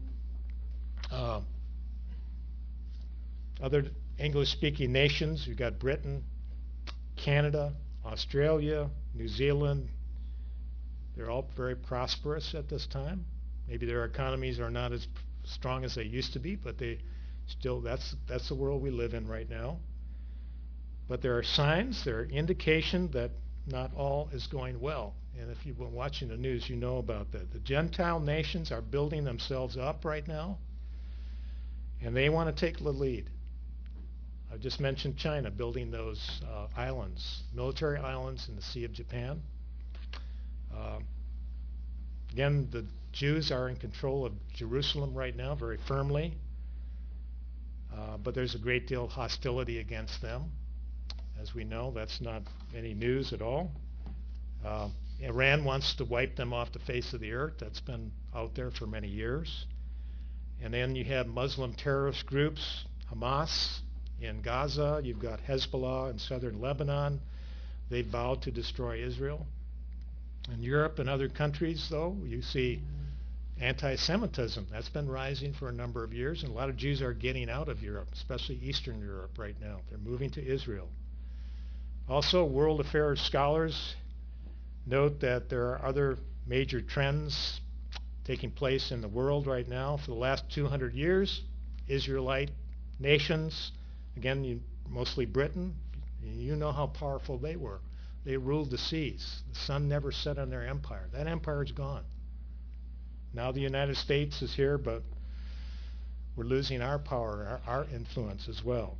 other English-speaking nations, you've got Britain, Canada, Australia, New Zealand. They're all very prosperous at this time. Maybe their economies are not as strong as they used to be, but they still, that's the world we live in right now. But there are signs, there are indications that not all is going well. And if you've been watching the news, you know about that. The Gentile nations are building themselves up right now, and they want to take the lead. I just mentioned China building those islands, military islands in the Sea of Japan. Again, the Jews are in control of Jerusalem right now very firmly, but there's a great deal of hostility against them. As we know, that's not any news at all. Iran wants to wipe them off the face of the earth. That's been out there for many years. And then you have Muslim terrorist groups, Hamas in Gaza. You've got Hezbollah in southern Lebanon. They vowed to destroy Israel. In Europe and other countries, though, you see anti-Semitism. That's been rising for a number of years, and a lot of Jews are getting out of Europe, especially Eastern Europe right now. They're moving to Israel. Also, world affairs scholars note that there are other major trends taking place in the world right now. For the last 200 years, Israelite nations, again, mostly Britain, you know how powerful they were. They ruled the seas. The sun never set on their empire. That empire is gone. Now the United States is here, but we're losing our power, our influence as well.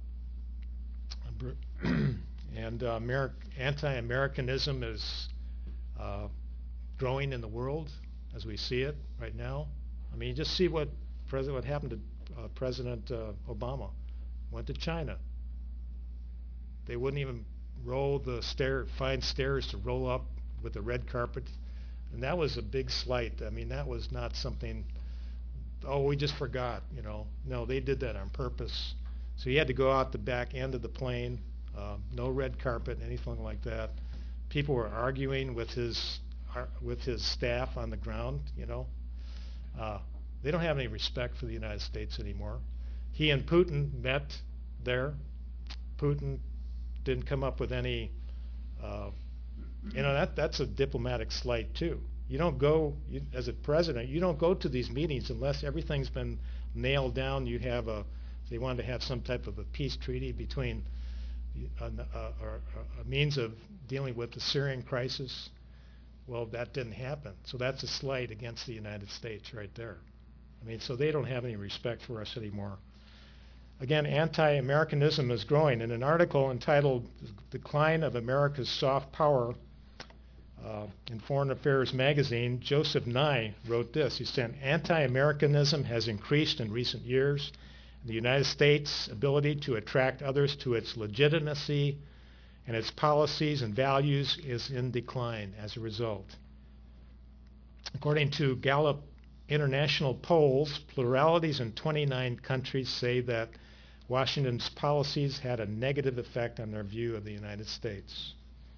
And anti-Americanism is growing in the world as we see it right now. I mean, you just see what happened to President Obama. Went to China. They wouldn't even find stairs to roll up with the red carpet. And that was a big slight. I mean, that was not something, we just forgot, you know. No, they did that on purpose. So he had to go out the back end of the plane, no red carpet, anything like that. People were arguing with his staff on the ground, you know. They don't have any respect for the United States anymore. He and Putin met there. Putin didn't come up with any, that's a diplomatic slight too. You don't go, as a president, you don't go to these meetings unless everything's been nailed down. They wanted to have some type of a peace treaty between a means of dealing with the Syrian crisis. Well, that didn't happen. So that's a slight against the United States right there. I mean, so they don't have any respect for us anymore. Again, anti-Americanism is growing. In an article entitled Decline of America's Soft Power in Foreign Affairs magazine, Joseph Nye wrote this. He said, anti-Americanism has increased in recent years. The United States' ability to attract others to its legitimacy and its policies and values is in decline as a result. According to Gallup international polls, pluralities in 29 countries say that Washington's policies had a negative effect on their view of the United States.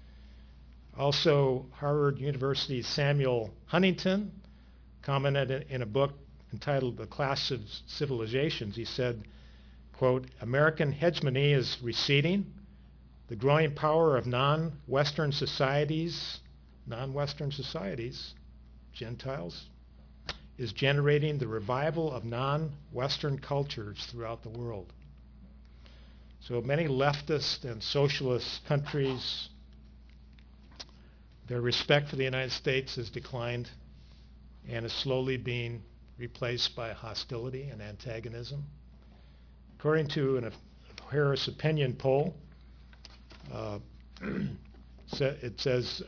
Also, Harvard University's Samuel Huntington commented in a book entitled The Clash of Civilizations. He said, quote, American hegemony is receding. The growing power of non-Western societies, Gentiles, is generating the revival of non-Western cultures throughout the world. So many leftist and socialist countries, their respect for the United States has declined and is slowly being replaced by hostility and antagonism. According to an Harris Opinion poll, it says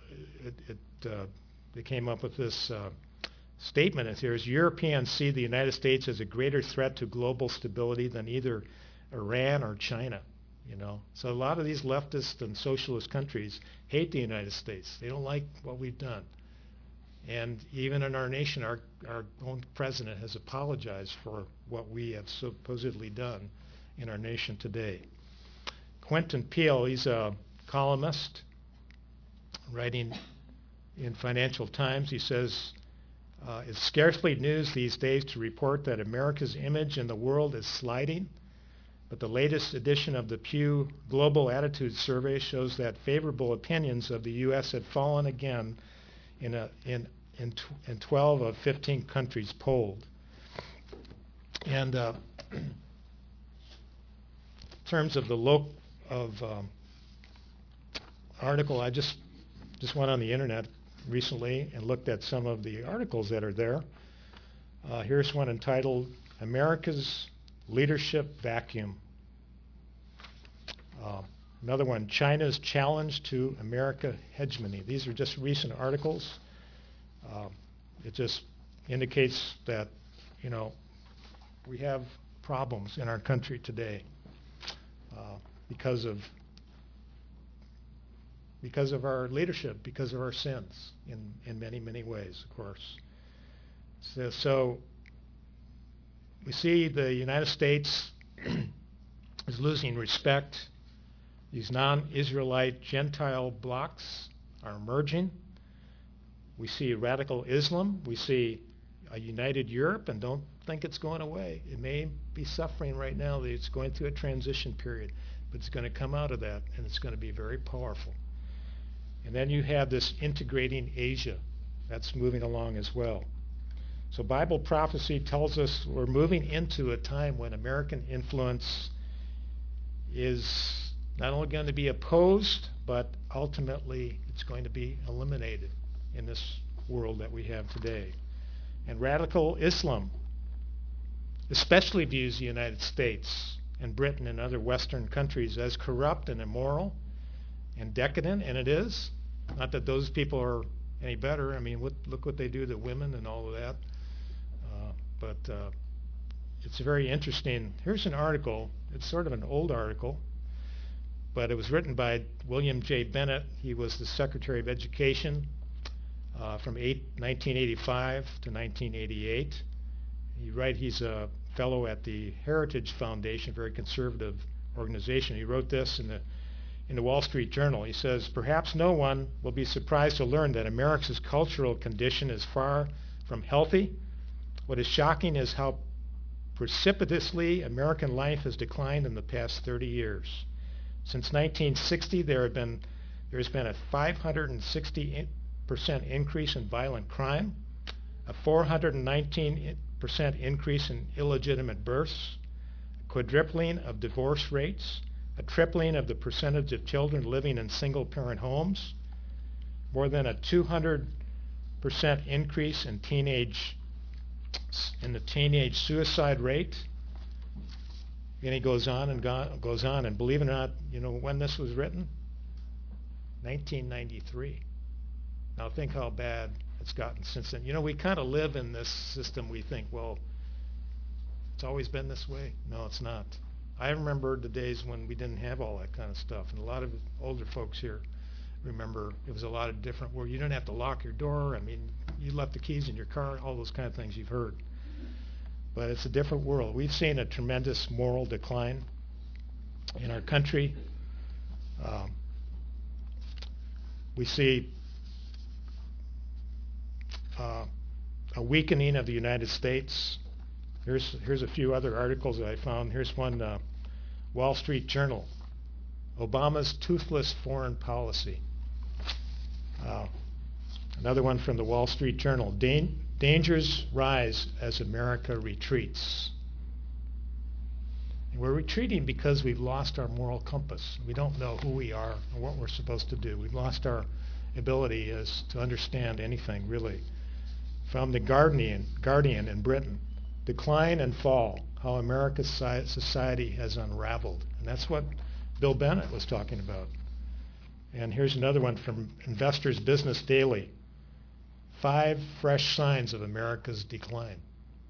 they came up with this statement here: Europeans see the United States as a greater threat to global stability than either Iran or China. So a lot of these leftist and socialist countries hate the United States. They don't like what we've done. And even in our nation, our own president has apologized for what we have supposedly done in our nation today. Quentin Peele, he's a columnist writing in Financial Times. He says, it's scarcely news these days to report that America's image in the world is sliding, but the latest edition of the Pew Global Attitude Survey shows that favorable opinions of the U.S. had fallen again in 12 of 15 countries polled. And in terms of the article, I just went on the internet recently and looked at some of the articles that are there. Here's one entitled America's Leadership Vacuum. Another one, China's Challenge to America Hegemony. These are just recent articles. It just indicates that, we have problems in our country today because of our leadership, because of our sins in many, many ways, of course. So we see the United States is losing respect. These non-Israelite Gentile blocs are emerging. We see radical Islam. We see a united Europe, and don't think it's going away. It may be suffering right now. It's going through a transition period, but it's going to come out of that, and it's going to be very powerful. And then you have this integrating Asia. That's moving along as well. So Bible prophecy tells us we're moving into a time when American influence is not only going to be opposed, but ultimately it's going to be eliminated in this world that we have today. And radical Islam especially views the United States and Britain and other Western countries as corrupt and immoral and decadent, and it is. Not that those people are any better. I mean, look what they do to women and all of that. But it's very interesting. Here's an article. It's sort of an old article, but it was written by William J. Bennett. He was the Secretary of Education from 1985 to 1988. He's a fellow at the Heritage Foundation, a very conservative organization. He wrote this in the Wall Street Journal. He says, perhaps no one will be surprised to learn that America's cultural condition is far from healthy. What is shocking is how precipitously American life has declined in the past 30 years. Since 1960, there has been a 560% increase in violent crime, a 419% increase in illegitimate births, a quadrupling of divorce rates, a tripling of the percentage of children living in single-parent homes, more than a 200% increase in the teenage suicide rate. And he goes on and goes on. And believe it or not, when this was written? 1993. Now think how bad it's gotten since then. We kind of live in this system. We think, well, it's always been this way. No, it's not. I remember the days when we didn't have all that kind of stuff. And a lot of older folks here remember it was a lot of different where you didn't have to lock your door. I mean, you left the keys in your car, all those kind of things you've heard. But it's a different world. We've seen a tremendous moral decline in our country. We see a weakening of the United States. Here's a few other articles that I found. Here's one, Wall Street Journal, Obama's toothless foreign policy. Another one from the Wall Street Journal, dangers rise as America retreats. We're retreating because we've lost our moral compass. We don't know who we are and what we're supposed to do. We've lost our ability to understand anything, really. From the Guardian in Britain, Decline and Fall, How America's Society Has Unraveled. And that's what Bill Bennett was talking about. And here's another one from Investors Business Daily, 5 Fresh Signs of America's Decline.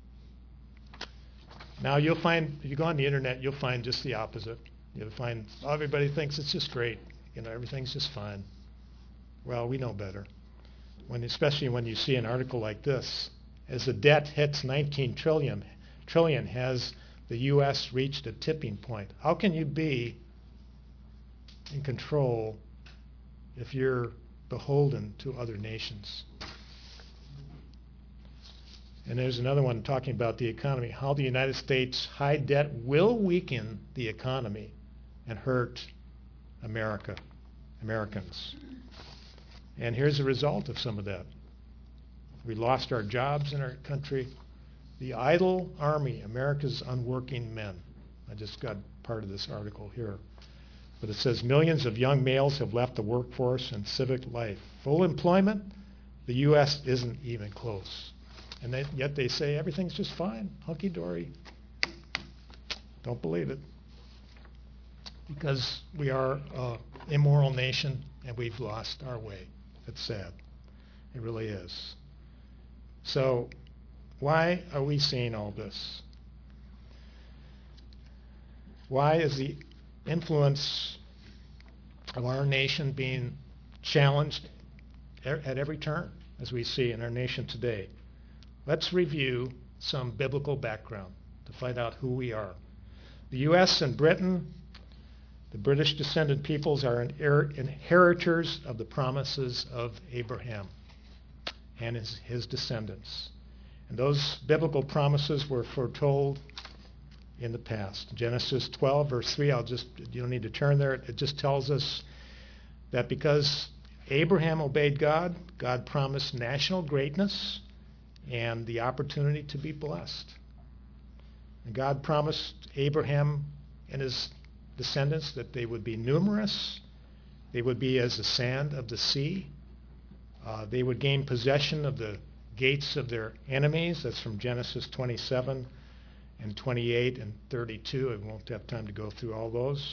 Now you'll find, if you go on the internet, you'll find just the opposite. You'll find everybody thinks it's just great. Everything's just fine. Well, we know better. Especially when you see an article like this, as the debt hits 19 trillion, has the U.S. reached a tipping point? How can you be in control if you're beholden to other nations? And there's another one talking about the economy, how the United States' high debt will weaken the economy and hurt Americans. And here's the result of some of that. We lost our jobs in our country. The idle army, America's unworking men. I just got part of this article here. But it says millions of young males have left the workforce and civic life. Full employment, the U.S. isn't even close. And yet they say everything's just fine, hunky-dory. Don't believe it. Because we are an immoral nation and we've lost our way. It's sad. It really is. So why are we seeing all this? Why is the influence of our nation being challenged at every turn, as we see in our nation today? Let's review some biblical background to find out who we are. The U.S. and Britain, the British descended peoples, are inheritors of the promises of Abraham and his descendants. And those biblical promises were foretold in the past. Genesis 12, verse 3, you don't need to turn there. It just tells us that because Abraham obeyed God, God promised national greatness and the opportunity to be blessed. And God promised Abraham and his descendants that they would be numerous, they would be as the sand of the sea, they would gain possession of the gates of their enemies. That's from Genesis 27 and 28 and 32. I won't have time to go through all those.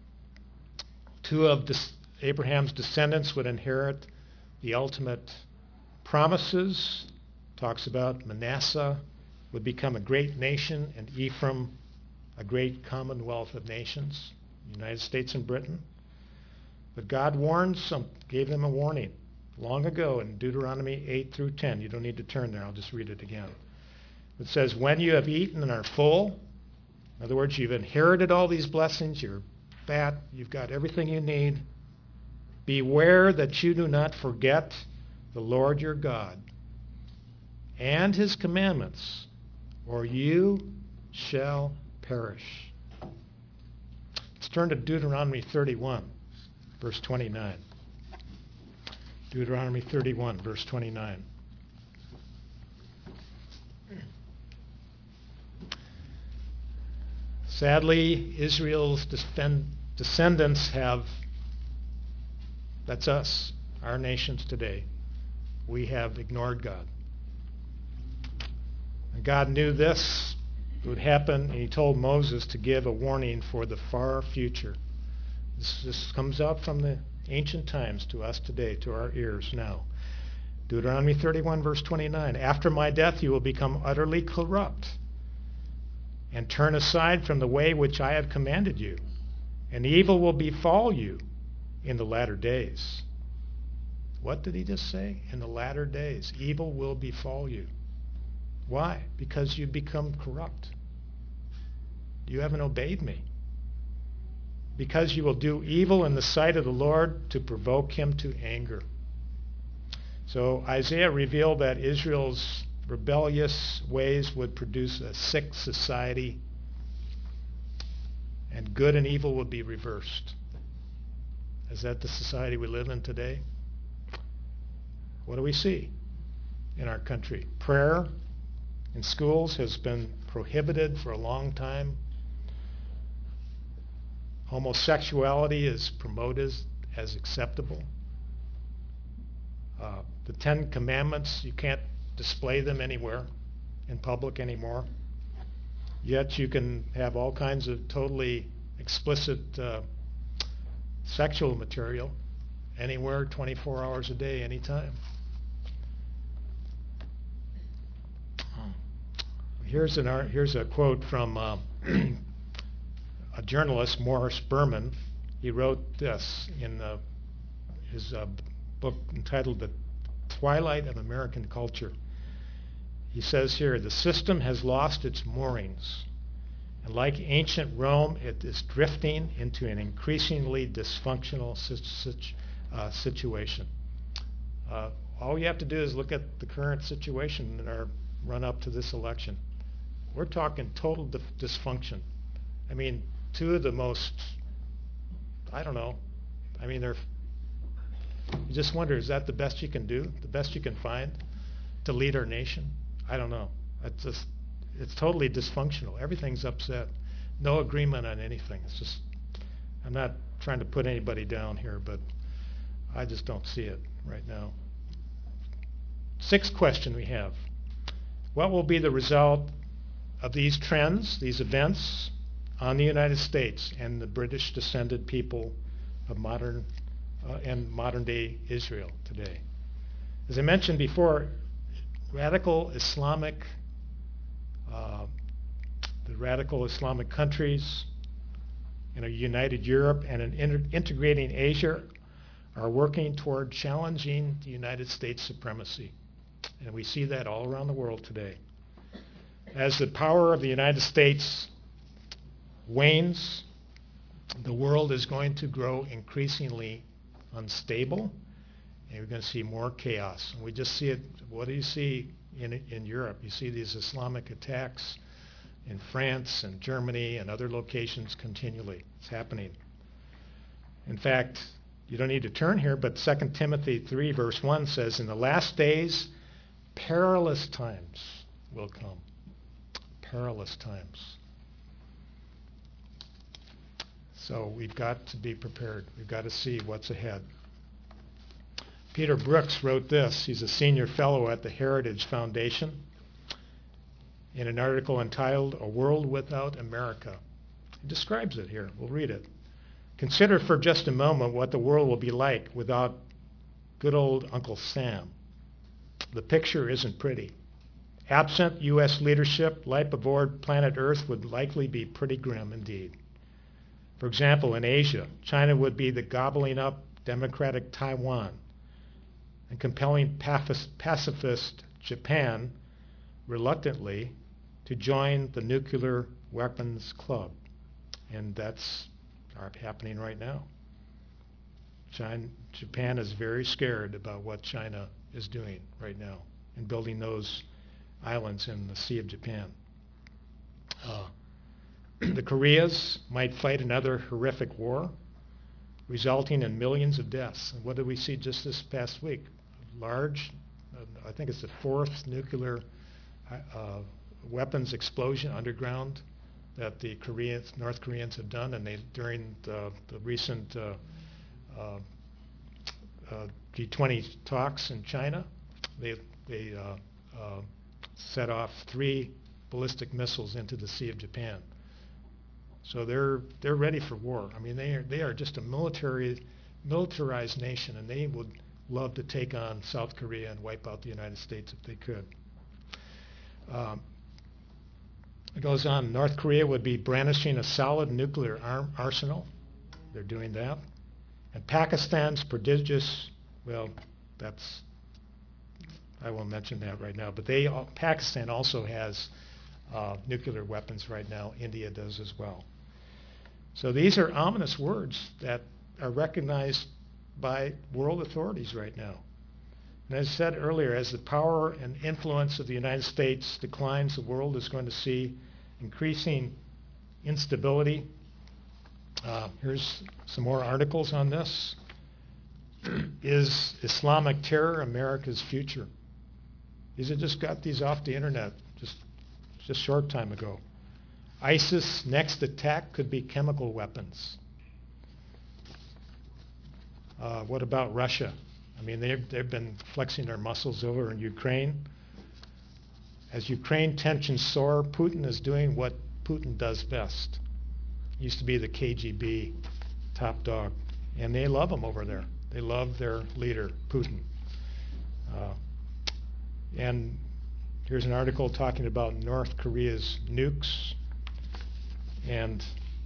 2 of Abraham's descendants would inherit the ultimate promises. Talks about Manasseh would become a great nation and Ephraim a great commonwealth of nations, the United States and Britain. But God gave them a warning long ago in Deuteronomy 8 through 10. You don't need to turn there. I'll just read it again. It says, when you have eaten and are full, in other words, you've inherited all these blessings, you're fat, you've got everything you need, beware that you do not forget the Lord your God and his commandments, or you shall perish. Let's turn to Deuteronomy 31, verse 29. Deuteronomy 31, verse 29. Sadly, Israel's descendants that's us, our nations today, we have ignored God. And God knew this would happen, and he told Moses to give a warning for the far future. This comes out from the ancient times to us today, to our ears now. Deuteronomy 31, verse 29. After my death you will become utterly corrupt and turn aside from the way which I have commanded you, and evil will befall you in the latter days. What did he just say? In the latter days, evil will befall you. Why? Because you become corrupt. You haven't obeyed me. Because you will do evil in the sight of the Lord to provoke him to anger. So Isaiah revealed that Israel's rebellious ways would produce a sick society, and good and evil would be reversed. Is that the society we live in today? What do we see in our country? Prayer in schools has been prohibited for a long time. Homosexuality is promoted as acceptable. The Ten Commandments, you can't display them anywhere in public anymore. Yet you can have all kinds of totally explicit sexual material anywhere, 24 hours a day, anytime. Here's a quote from a journalist, Morris Berman. He wrote this in his book entitled The Twilight of American Culture. He says here, the system has lost its moorings, and like ancient Rome, it is drifting into an increasingly dysfunctional situation. All you have to do is look at the current situation in our run-up to this election. We're talking total dysfunction. I mean, two of the most, I don't know, I mean, you just wonder, is that the best you can do, the best you can find to lead our nation? I don't know. It's totally dysfunctional. Everything's upset. No agreement on anything. It's just, I'm not trying to put anybody down here, but I just don't see it right now. Sixth question we have. What will be the result of these trends, these events, on the United States and the British descended people of modern day Israel today? As I mentioned before, radical Islamic countries in a united Europe and an integrating Asia are working toward challenging the United States supremacy. And we see that all around the world today. As the power of the United States wanes, the world is going to grow increasingly unstable, and we're going to see more chaos. And we just see it. What do you see in Europe? You see these Islamic attacks in France and Germany and other locations continually. It's happening. In fact, you don't need to turn here, but 2 Timothy 3 verse 1 says, in the last days, perilous times will come. Perilous times. So we've got to be prepared. We've got to see what's ahead. Peter Brooks wrote this. He's a senior fellow at the Heritage Foundation in an article entitled A World Without America. He describes it here. We'll read it. Consider for just a moment what the world will be like without good old Uncle Sam. The picture isn't pretty. Absent U.S. leadership, life aboard planet Earth would likely be pretty grim indeed. For example, in Asia, China would be the gobbling up democratic Taiwan and compelling pacifist Japan reluctantly to join the nuclear weapons club. And that's happening right now. Japan is very scared about what China is doing right now in building those islands in the Sea of Japan. The Koreas might fight another horrific war, resulting in millions of deaths. And what did we see just this past week? Large, I think it's the fourth nuclear weapons explosion underground that the North Koreans have done, and during the recent G20 talks in China, they set off 3 ballistic missiles into the Sea of Japan. So they're ready for war. I mean, they are just a militarized nation, and they would love to take on South Korea and wipe out the United States if they could. It goes on. North Korea would be brandishing a solid nuclear arsenal. They're doing that. And Pakistan's prodigious, well, I won't mention that right now, but Pakistan also has nuclear weapons right now. India does as well. So these are ominous words that are recognized by world authorities right now. And as I said earlier, as the power and influence of the United States declines, the world is going to see increasing instability. Here's some more articles on this. Is Islamic terror America's future? These have just got these off the internet just a short time ago. ISIS' next attack could be chemical weapons. What about Russia? I mean, they've been flexing their muscles over in Ukraine. As Ukraine tensions soar, Putin is doing what Putin does best. Used to be the KGB top dog, and they love him over there. They love their leader, Putin. And here's an article talking about North Korea's nukes, and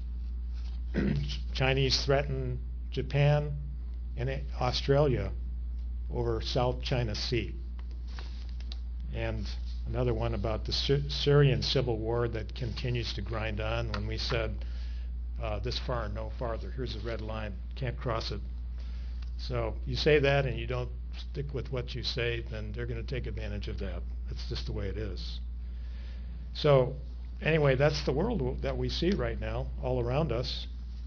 Chinese threaten Japan and Australia over South China Sea. And another one about the Syrian civil war that continues to grind on. When we said this far and no farther, here's a red line, can't cross it. So you say that and you don't stick with what you say, then they're going to take advantage of that. It's just the way it is. So anyway, that's the world that we see right now all around us.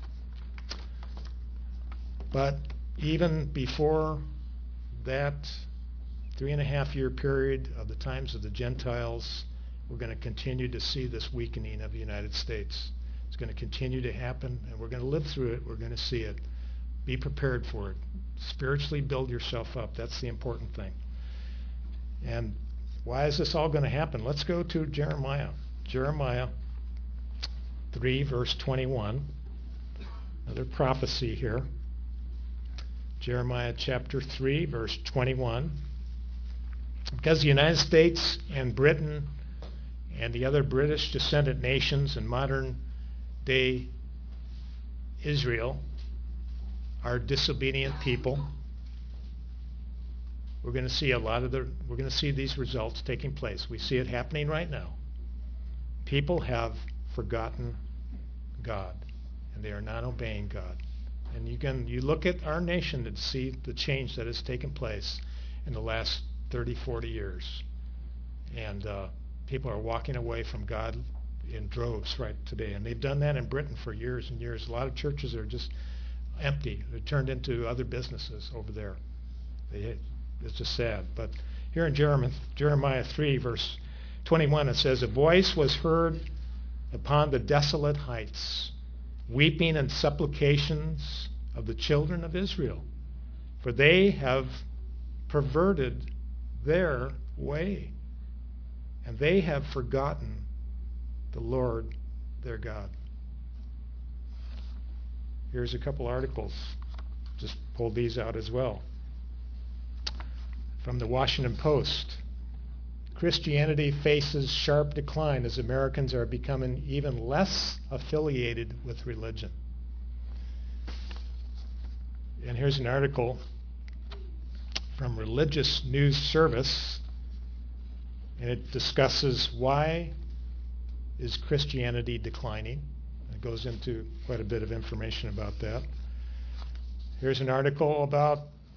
But even before that 3.5-year period of the times of the Gentiles, we're going to continue to see this weakening of the United States. It's going to continue to happen, and we're going to live through it. We're going to see it. Be prepared for it. Spiritually build yourself up. That's the important thing. And why is this all going to happen? Let's go to Jeremiah. Jeremiah 3, verse 21. Another prophecy here. Jeremiah chapter 3, verse 21. Because the United States and Britain and the other British descendant nations and modern day Israel are disobedient people, we're going to see we're going to see these results taking place. We see it happening right now. People have forgotten God, and they are not obeying God. And you look at our nation and see the change that has taken place in the last 30, 40 years. And people are walking away from God in droves right today. And they've done that in Britain for years and years. A lot of churches are just empty. They're turned into other businesses over there. It's just sad. But here in Jeremiah 3, verse 21, it says, "A voice was heard upon the desolate heights, weeping and supplications of the children of Israel, for they have perverted their way, and they have forgotten the Lord their God." Here's a couple articles. Just pulled these out as well. From the Washington Post. Christianity faces sharp decline as Americans are becoming even less affiliated with religion. And here's an article from Religious News Service, and it discusses why is Christianity declining. It goes into quite a bit of information about that. Here's an article about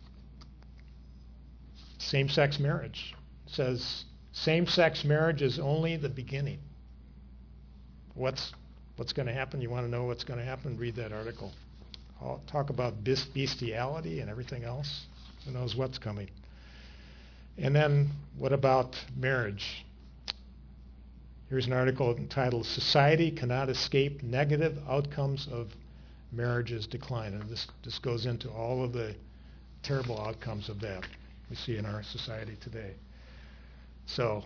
same-sex marriage. It says, same-sex marriage is only the beginning. What's going to happen? You want to know what's going to happen? Read that article. I'll talk about bestiality and everything else. Who knows what's coming? And then what about marriage? Here's an article entitled, "Society Cannot Escape Negative Outcomes of Marriage's Decline." And this goes into all of the terrible outcomes of that we see in our society today. So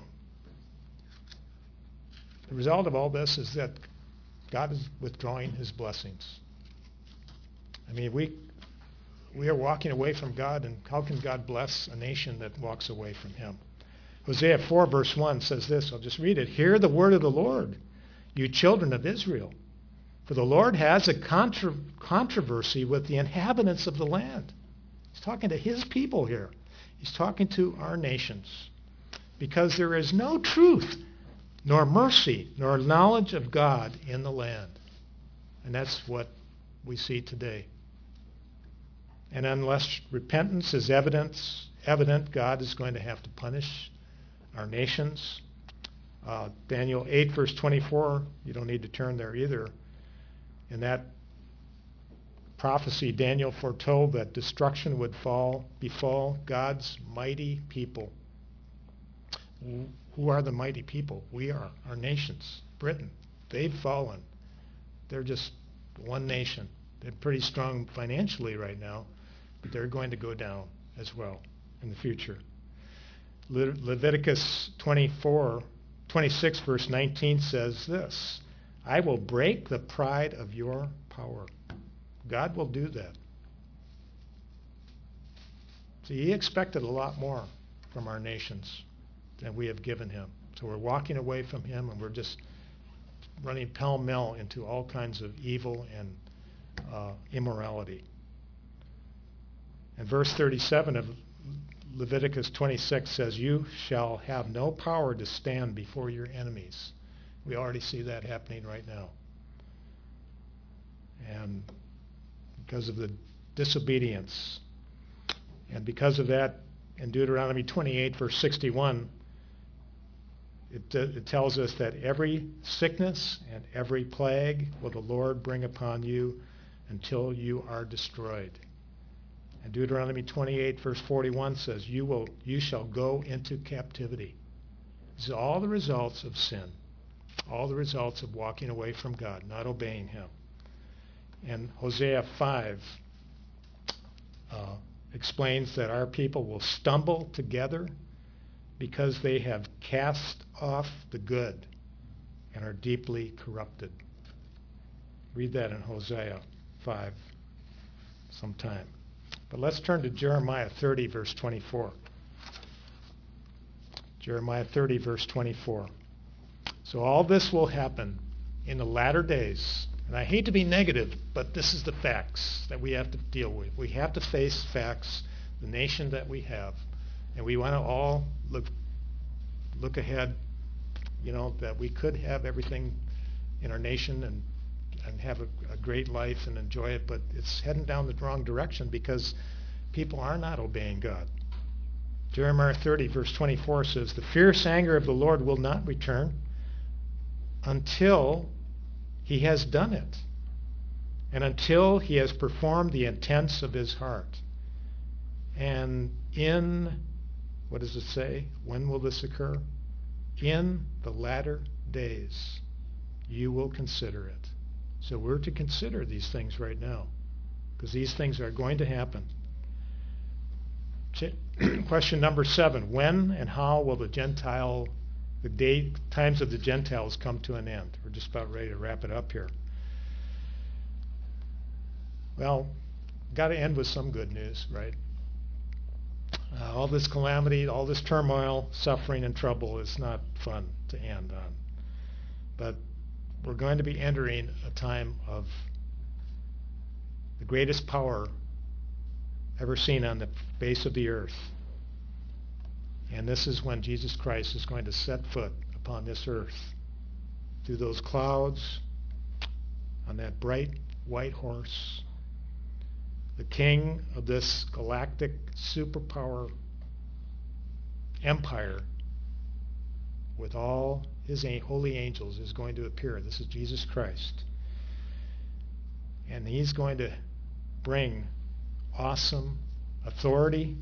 the result of all this is that God is withdrawing his blessings. I mean, we are walking away from God, and how can God bless a nation that walks away from him? Hosea 4, verse 1 says this. I'll just read it. "Hear the word of the Lord, you children of Israel. For the Lord has a controversy with the inhabitants of the land." He's talking to his people here. He's talking to our nations. "Because there is no truth, nor mercy, nor knowledge of God in the land." And that's what we see today. "And unless repentance is evident, God is going to have to punish our nations." Daniel 8, verse 24, you don't need to turn there either. In that prophecy, Daniel foretold that destruction would befall God's mighty people. Who are the mighty people? We are, our nations. Britain, they've fallen. They're just one nation. They're pretty strong financially right now, but they're going to go down as well in the future. Leviticus 26, verse 19 says this, I will break the pride of your power. God will do that. See, he expected a lot more from our nations than we have given him. So we're walking away from him, and we're just running pell-mell into all kinds of evil and immorality. And verse 37 of Leviticus 26 says, you shall have no power to stand before your enemies. We already see that happening right now. And because of the disobedience, and because of that, in Deuteronomy 28, verse 61, it tells us that every sickness and every plague will the Lord bring upon you until you are destroyed. And Deuteronomy 28, verse 41 says, you shall go into captivity. These are all the results of sin, all the results of walking away from God, not obeying him. And Hosea 5 explains that our people will stumble together because they have cast off the good and are deeply corrupted. Read that in Hosea 5 sometime. But let's turn to Jeremiah 30, verse 24. Jeremiah 30, verse 24. So all this will happen in the latter days. And I hate to be negative, but this is the facts that we have to deal with. We have to face facts, the nation that we have. And we want to all look ahead, that we could have everything in our nation and have a great life and enjoy it, but it's heading down the wrong direction because people are not obeying God. Jeremiah 30, verse 24 says, the fierce anger of the Lord will not return until he has done it, and until he has performed the intents of his heart. And what does it say? When will this occur? In the latter days, you will consider it. So we're to consider these things right now, because these things are going to happen. Question number 7, when and how will the times of the Gentiles come to an end? We're just about ready to wrap it up here. Well, got to end with some good news, right? All this calamity, all this turmoil, suffering, and trouble is not fun to end on. But we're going to be entering a time of the greatest power ever seen on the face of the earth. And this is when Jesus Christ is going to set foot upon this earth through those clouds on that bright white horse, the king of this galactic superpower empire with all his holy angels is going to appear. This is Jesus Christ. And he's going to bring awesome authority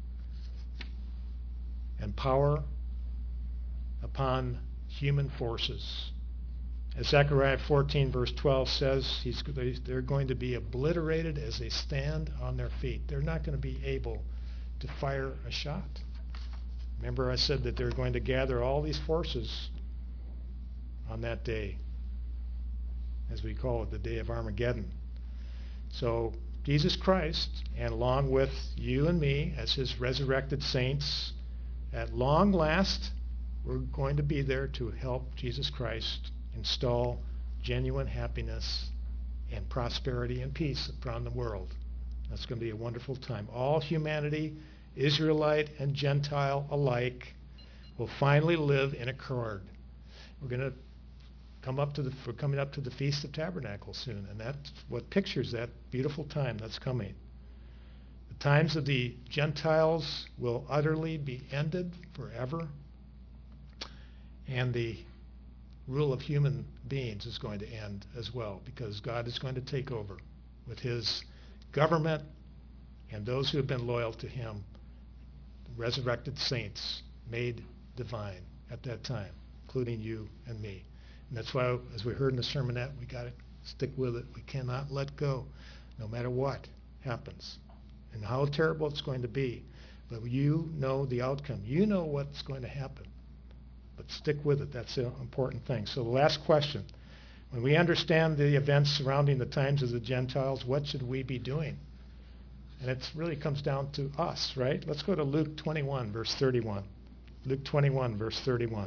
and power upon human forces. As Zechariah 14, verse 12 says, they're going to be obliterated as they stand on their feet. They're not going to be able to fire a shot. Remember I said that they're going to gather all these forces on that day, as we call it, the day of Armageddon. So Jesus Christ, and along with you and me as his resurrected saints, at long last, we're going to be there to help Jesus Christ install genuine happiness and prosperity and peace upon the world. That's going to be a wonderful time. All humanity, Israelite and Gentile alike, will finally live in accord. We're coming up to the Feast of Tabernacles soon, and that's what pictures that beautiful time that's coming. The times of the Gentiles will utterly be ended forever, and the rule of human beings is going to end as well, because God is going to take over with his government and those who have been loyal to him, the resurrected saints made divine at that time, including you and me. And that's why, as we heard in the sermonette, we got to stick with it. We cannot let go, no matter what happens. and how terrible it's going to be. But you know the outcome. You know what's going to happen. But stick with it. That's an important thing. So the last question. When we understand the events surrounding the times of the Gentiles, what should we be doing? And it really comes down to us, right? Let's go to Luke 21, verse 31. Luke 21, verse 31.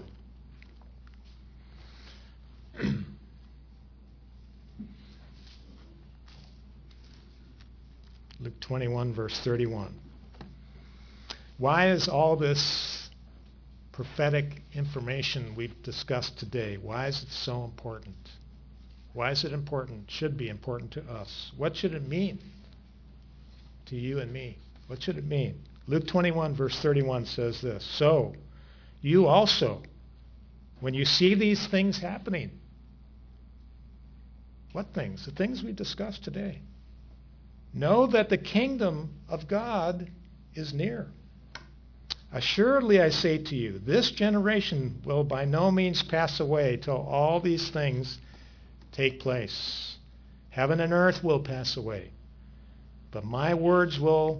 Luke 21, verse 31. Why is all this prophetic information we've discussed today, why is it so important? Why is it important? Should be important to us. What should it mean to you and me? What should it mean? Luke 21, verse 31 says this. So, you also, when you see these things happening, what things? The things we discussed today. Know that the kingdom of God is near. Assuredly, I say to you, this generation will by no means pass away till all these things take place. Heaven and earth will pass away, but my words will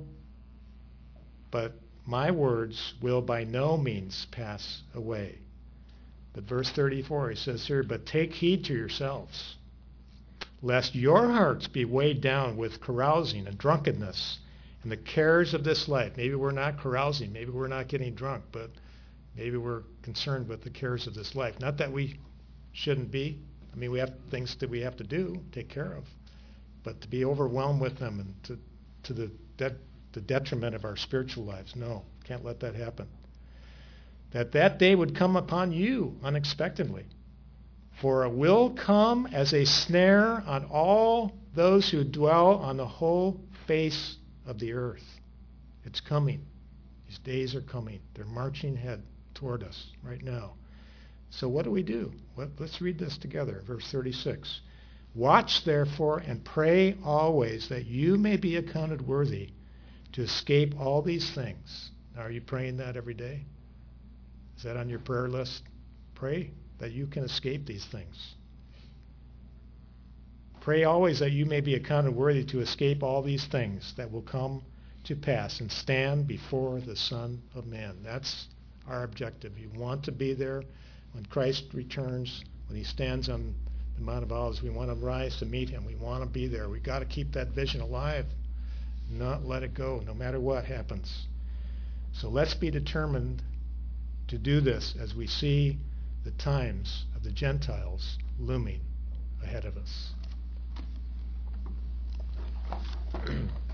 by no means pass away. But verse 34, he says here, but take heed to yourselves, lest your hearts be weighed down with carousing and drunkenness and the cares of this life. Maybe we're not carousing, maybe we're not getting drunk, but maybe we're concerned with the cares of this life. Not that we shouldn't be. I mean, we have things that we have to do, take care of, but to be overwhelmed with them and to the detriment of our spiritual lives, no, can't let that happen. That day would come upon you unexpectedly. For it will come as a snare on all those who dwell on the whole face of the earth. It's coming. These days are coming. They're marching ahead toward us right now. So what do we do? Let's read this together. Verse 36. Watch therefore and pray always that you may be accounted worthy to escape all these things. Now, are you praying that every day? Is that on your prayer list? Pray that you can escape these things. Pray always that you may be accounted worthy to escape all these things that will come to pass and stand before the Son of Man. That's our objective. You want to be there when Christ returns, when he stands on the Mount of Olives. We want to rise to meet him. We want to be there. We've got to keep that vision alive, not let it go, no matter what happens. So let's be determined to do this as we see the times of the Gentiles looming ahead of us.